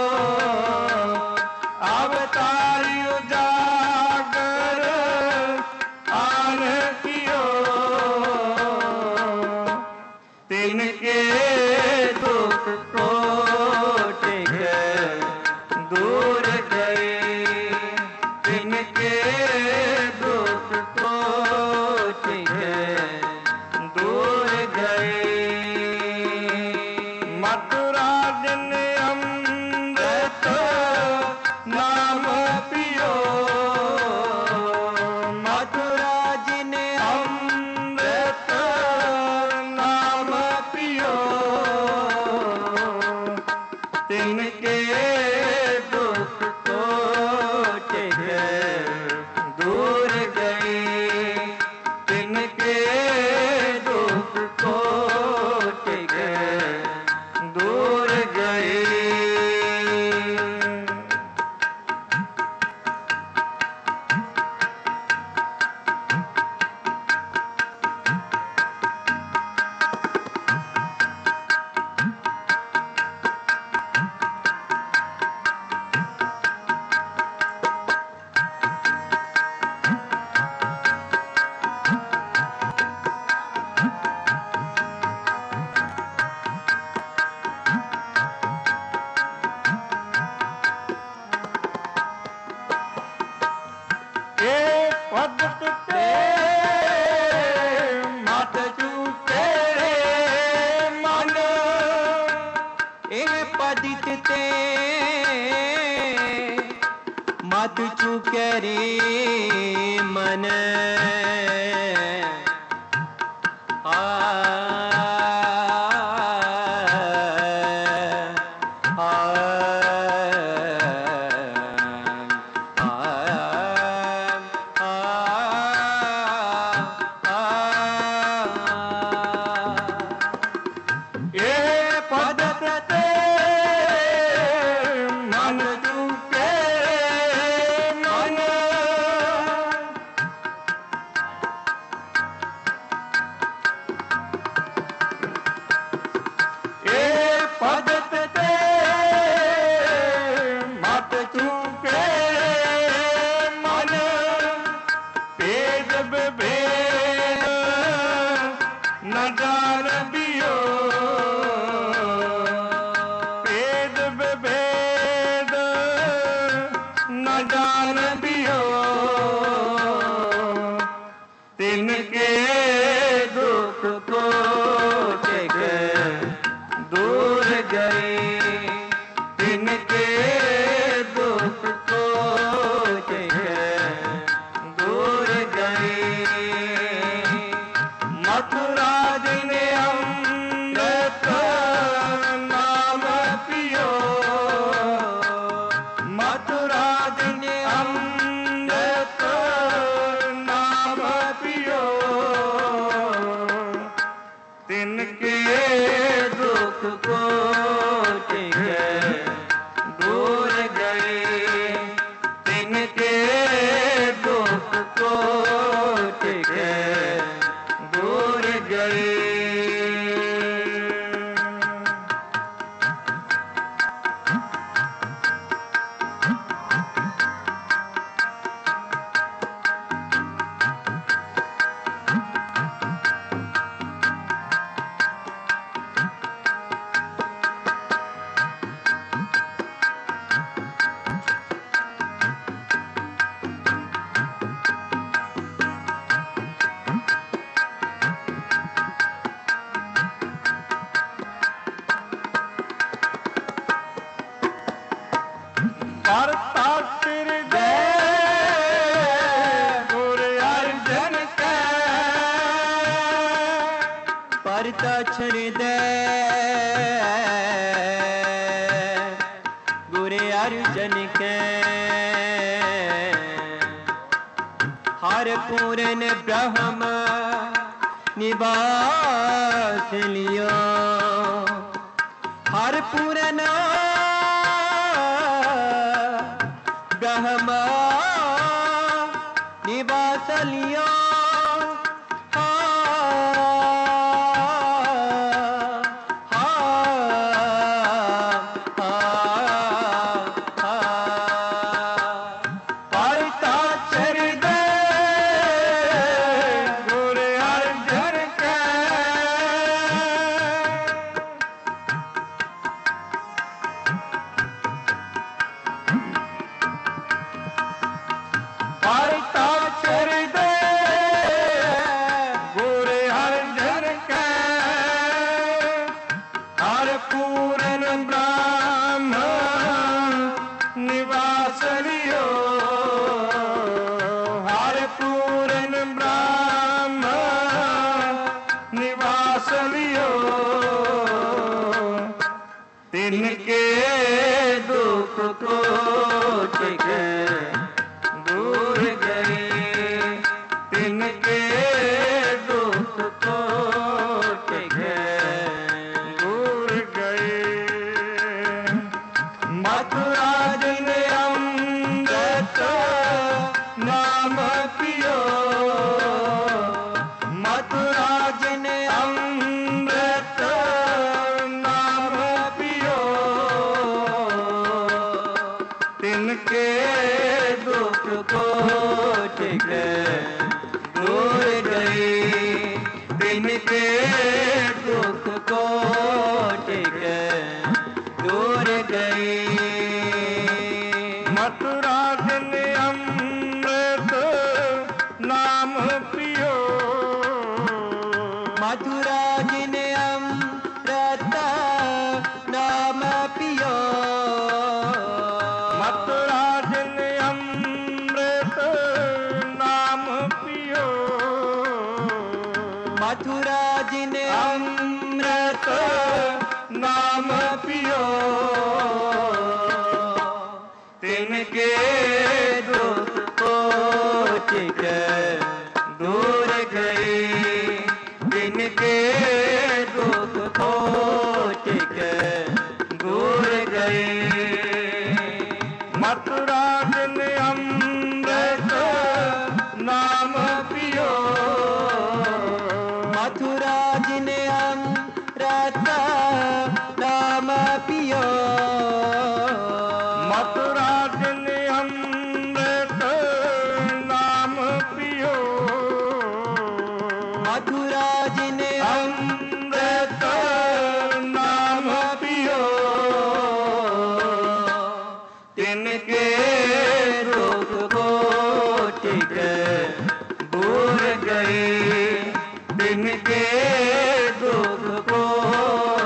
[SPEAKER 2] अवतारी उजागर आरतियो तिनके दुख को दूर गए तिनके दुख को दूर गए मथुरा जिन अमृत नाम पियो मथुरा जिन अमृत नाम पियो तिनके दुख को दूर गए तिनके दुख को दूर गए पद ते मत चूके मन
[SPEAKER 1] एह पदित ते मत चूके रे मन
[SPEAKER 2] तिनके दुख को
[SPEAKER 1] दुख को टिके दूर गए, तिनके दुख को टिके दूर गए।
[SPEAKER 2] करता सिर दे गुरु अर्जन के,
[SPEAKER 1] परता छर दे गुरु अर्जन के, हर पूरन ब्रह्म निवास लियो, हर पूरन ब्रह्म निवास लियो।
[SPEAKER 2] तिनके दुख को टिके दूर गए, तिनके दुख को टिके दूर गए। मथुरा दिन अमृत नाम पियो, मथुरा दिन अमृत नाम पियो, तिनके
[SPEAKER 1] दुख को टिके दूर गए, तिनके दुख को टिके दूर गए।
[SPEAKER 2] मथुरा दिन अमृत नाम पियो,
[SPEAKER 1] मथुरा दिन अमृत नाम पियो,
[SPEAKER 2] मथुरा दिन अमृत नाम पियो,
[SPEAKER 1] मथुरा दिन अमृत
[SPEAKER 2] नाम पियो,
[SPEAKER 1] तिनके दुख को टिके दूर गए, तिनके दुख को टिके दूर गए।
[SPEAKER 2] मथुरा दिन अमृत नाम पियो,
[SPEAKER 1] मथुरा दिन अमृत नाम पियो,
[SPEAKER 2] मथुरा दिन अमृत नाम पियो,
[SPEAKER 1] मथुरा दिन
[SPEAKER 2] अमृत नाम पियो,
[SPEAKER 1] तिनके दुख को टिके दूर गए, तिनके दुख को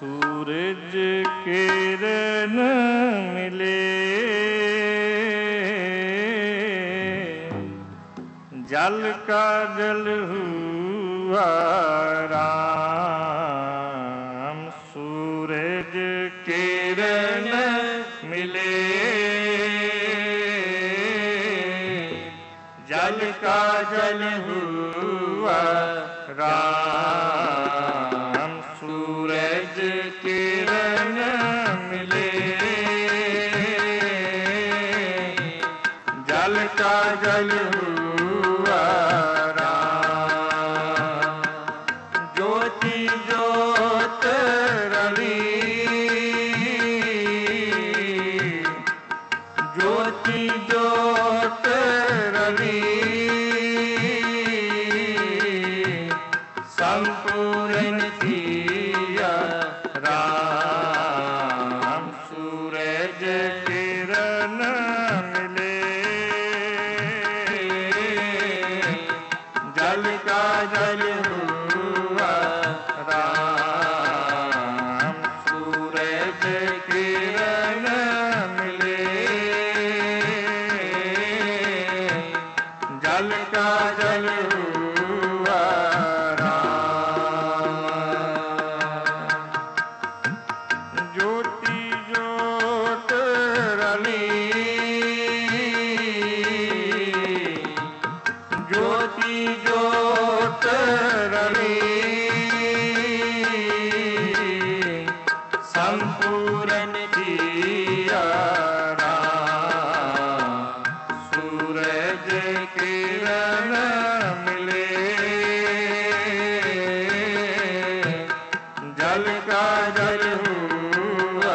[SPEAKER 2] सूरज किरण मिले जल का जल हुआ राम। सूरज किरण मिले जल का जल हुआ राम। सूरज किरण मिले जल का जल हुआ राम। ज्योति ज्योत रवि ज्योति ज्योत रवि संपूर्ण किया राम। सूरज किरण मिले जल का जल हुआ राम। सूरज किरण मिले जल का जल हुआ ज्योति ज्योत रवि ज्योति ज्योत रवि संपूर्ण किया राम। सूरज किरण मिले जल का जल हुआ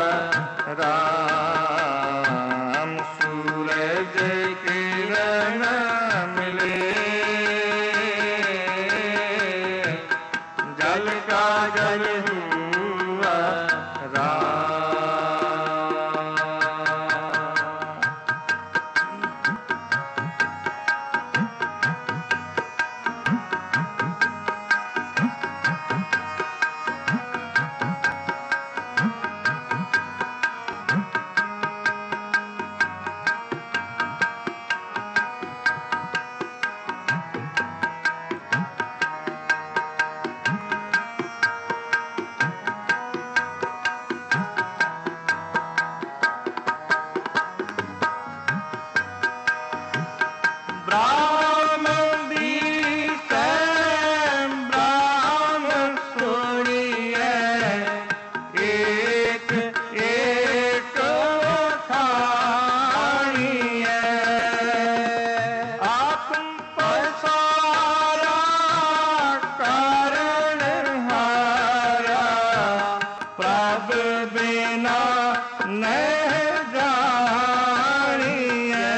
[SPEAKER 2] राम। सूरज किरण मिले जल का जल हुआ राम। ब्राह्मण दीसे ब्राह्मण सुनिए एक एक खानिए आप पसारा कारण हारा प्रभ बिना नहीं जानिए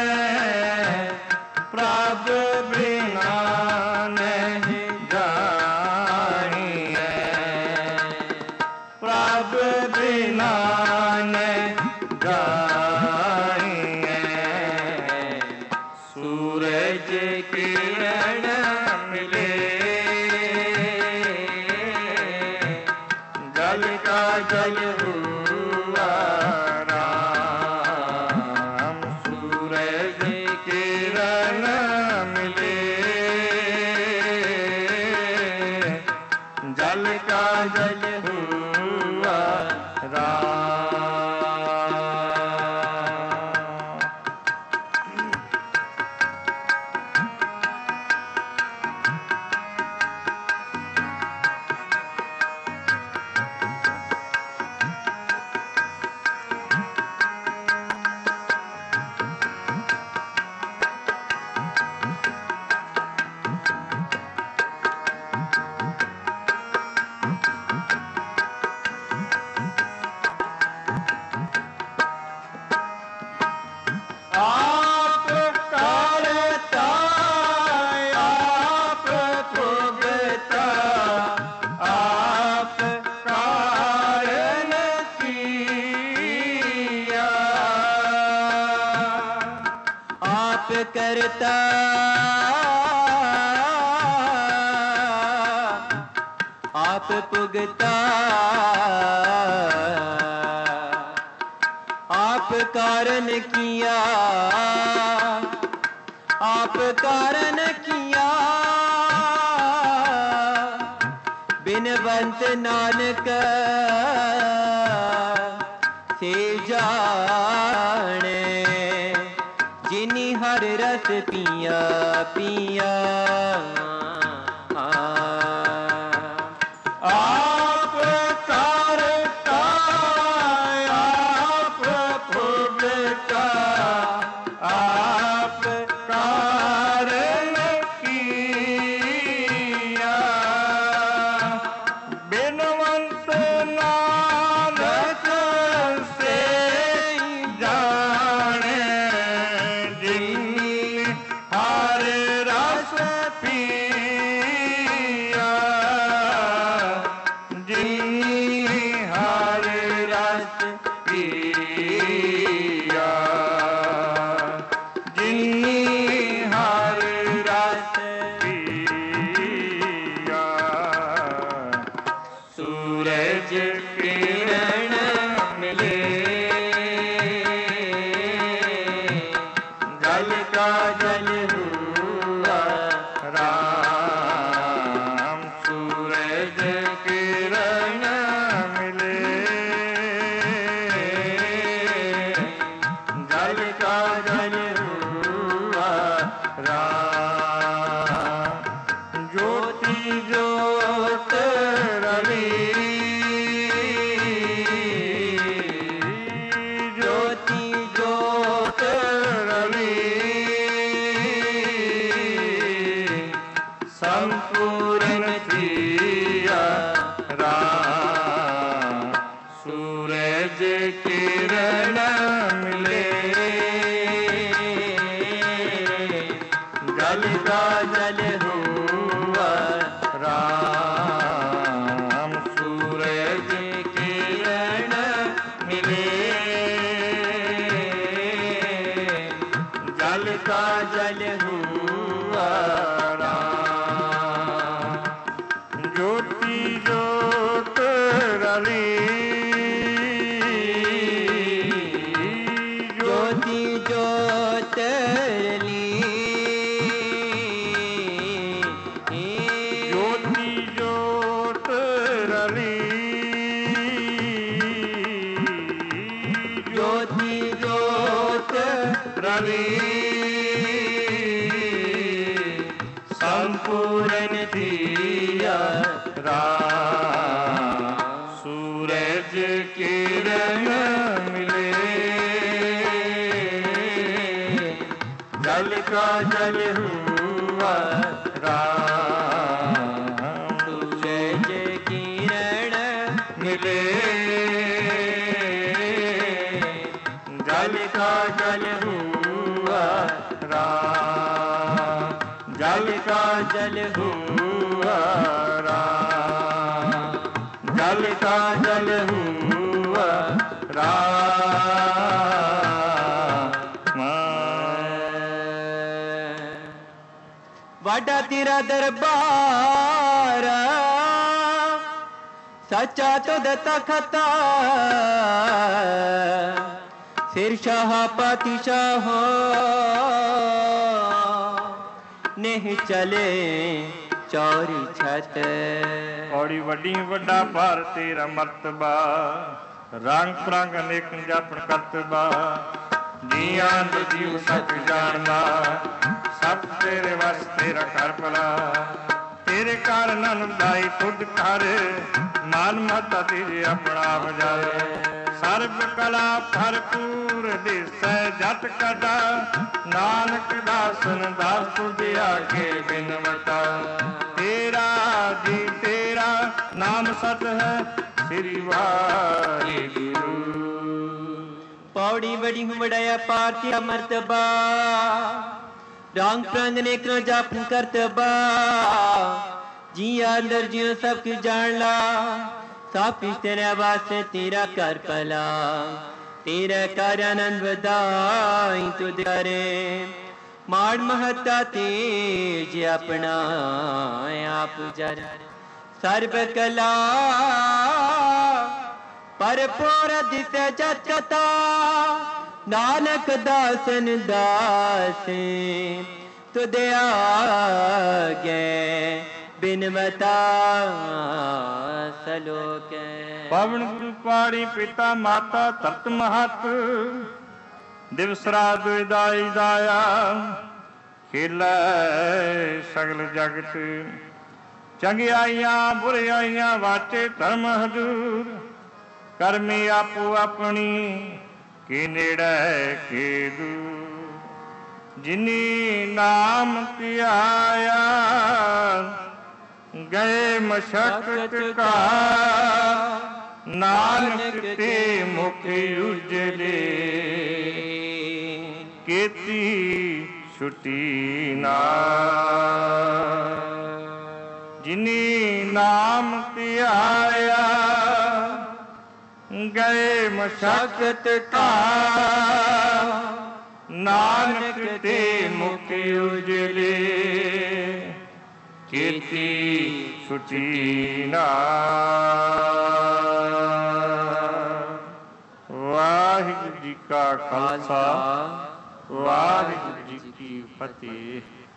[SPEAKER 2] प्रभ बिना नहीं जानिए प्रभ बिना नहीं जानिए। सूरज किरण मिले जल का जल हुआ राम। सूरज किरण मिले जल का जल हुआ राम। आप करता आप भोगता आप कारण किया।
[SPEAKER 1] आप करता आप पुगता आप कारण किया आप कारण किया बिनवंत नानक से जाने जिनी हर रस पिया पिया
[SPEAKER 2] आप करता आप भुगता आप कारण किया बिनवंत नानक से जाने जिनी हर रस पिया जिनी हर रस पिया जिनी हर रस पिया सूरज किरण मिले जल का जल हुआ राम सूरज किरण मिले जल का जल हुआ राम ज्योति ज्योत रवि ज्योति ज्योत रवि संपूर्ण किया राम सूरज किरण मिले जल का जल हुआ राम सूरज किरण मिले जल का जल हुआ राम ज्योति ज्योत रवि
[SPEAKER 1] ज्योति ज्योत रली
[SPEAKER 2] ज्योति ज्योत रवि
[SPEAKER 1] ज्योति ज्योत
[SPEAKER 2] रवि संपूर्ण दिया राम सूरज किरण मिले जल का जल हुआ राम
[SPEAKER 1] सूरज किरण
[SPEAKER 2] मिले जल का जल हुआ राम जल का जल हुआ राम जल का जल हुआ राम
[SPEAKER 1] वाडा तेरा दरबार सच्चा तो दता खता सिर शाह पातिशाह नहीं चले चौरी छत
[SPEAKER 2] औड़ी वड्डी वड्डा भार तेरा मर्तबा रंग प्रंग अनेक जापन करतबा जियां तो जीव सच जानना सब तेरे वस तेरा कर भला तेरे कारण अनुदाई खुद कर मान मता तेरे अपना बजाए सर्व कला भरपूर दिसै जट कटा नानक दासन दास तुझे आगे बिनवता तेरा जी तेरा नाम सत है श्री वाहिगुरु
[SPEAKER 1] पौड़ी बड़ी हूँ बड़ाया पार्थिया मर्तबा रंग प्रंग ने क्रों जापन करतबा जिया अंदर जियो सब कुछ जान ला सब कुछ तेरे वास्ते तेरा कर पला तेरा कर आनंद बधाई तुझ करे माड़ महता तेज अपना आप जर ਸਰਬ ਕਲਾ ਭਰਪੂਰ ਦਿਸੈ ਜਤ ਕਥਾ ਨਾਨਕ ਦਾਸਨ ਦਾਸੇ ਤੁਧ ਆਗੇ ਬਿਨਵਤਾ ਸਲੋਕੈ।
[SPEAKER 2] ਪਵਨ ਗੁਰੂ ਪਾੜੀ ਪਿਤਾ ਮਾਤਾ ਧਰਤ ਮਹਤ ਦਿਵਸ ਰਾਤ ਵਿਦਾਈ ਦਾਇਆ ਖੇਲੇ ਸਗਲ ਜਗਤ ਚੰਗਿਆਈਆਂ ਬੁਰਿਆਈਆਂ ਵਾਚੇ ਧਰਮ ਹਜੂਰ ਕਰਮੀ ਆਪੋ ਆਪਣੀ ਕੀ ਨੇੜੇ ਕੀ ਦੂਰ ਜਿਨੀ ਨਾਮ ਧਿਆਇਆ ਗਏ ਮਸ਼ਕਤ ਕਾ ਨਾਨਕ ਤੇ ਮੁਖ ਉਜਲੇ ਕੀਤੀ ਛੁਟੀ ਨਾ ਜਿਨੀ ਨਾਮ ਧਿਆਇਆ ਗਏ ਮਸ਼ਕਤ ਕਾ ਨਾਨਕ ਤੇ ਮੁਖ ਉਜਲੇ ਕੀਤੀ ਛੁਟੀ ਨਾ। ਵਾਹਿਗੁਰੂ ਜੀ ਕਾ ਖਾਲਸਾ ਵਾਹਿਗੁਰੂ ਜੀ ਕੀ ਫਤਿਹ।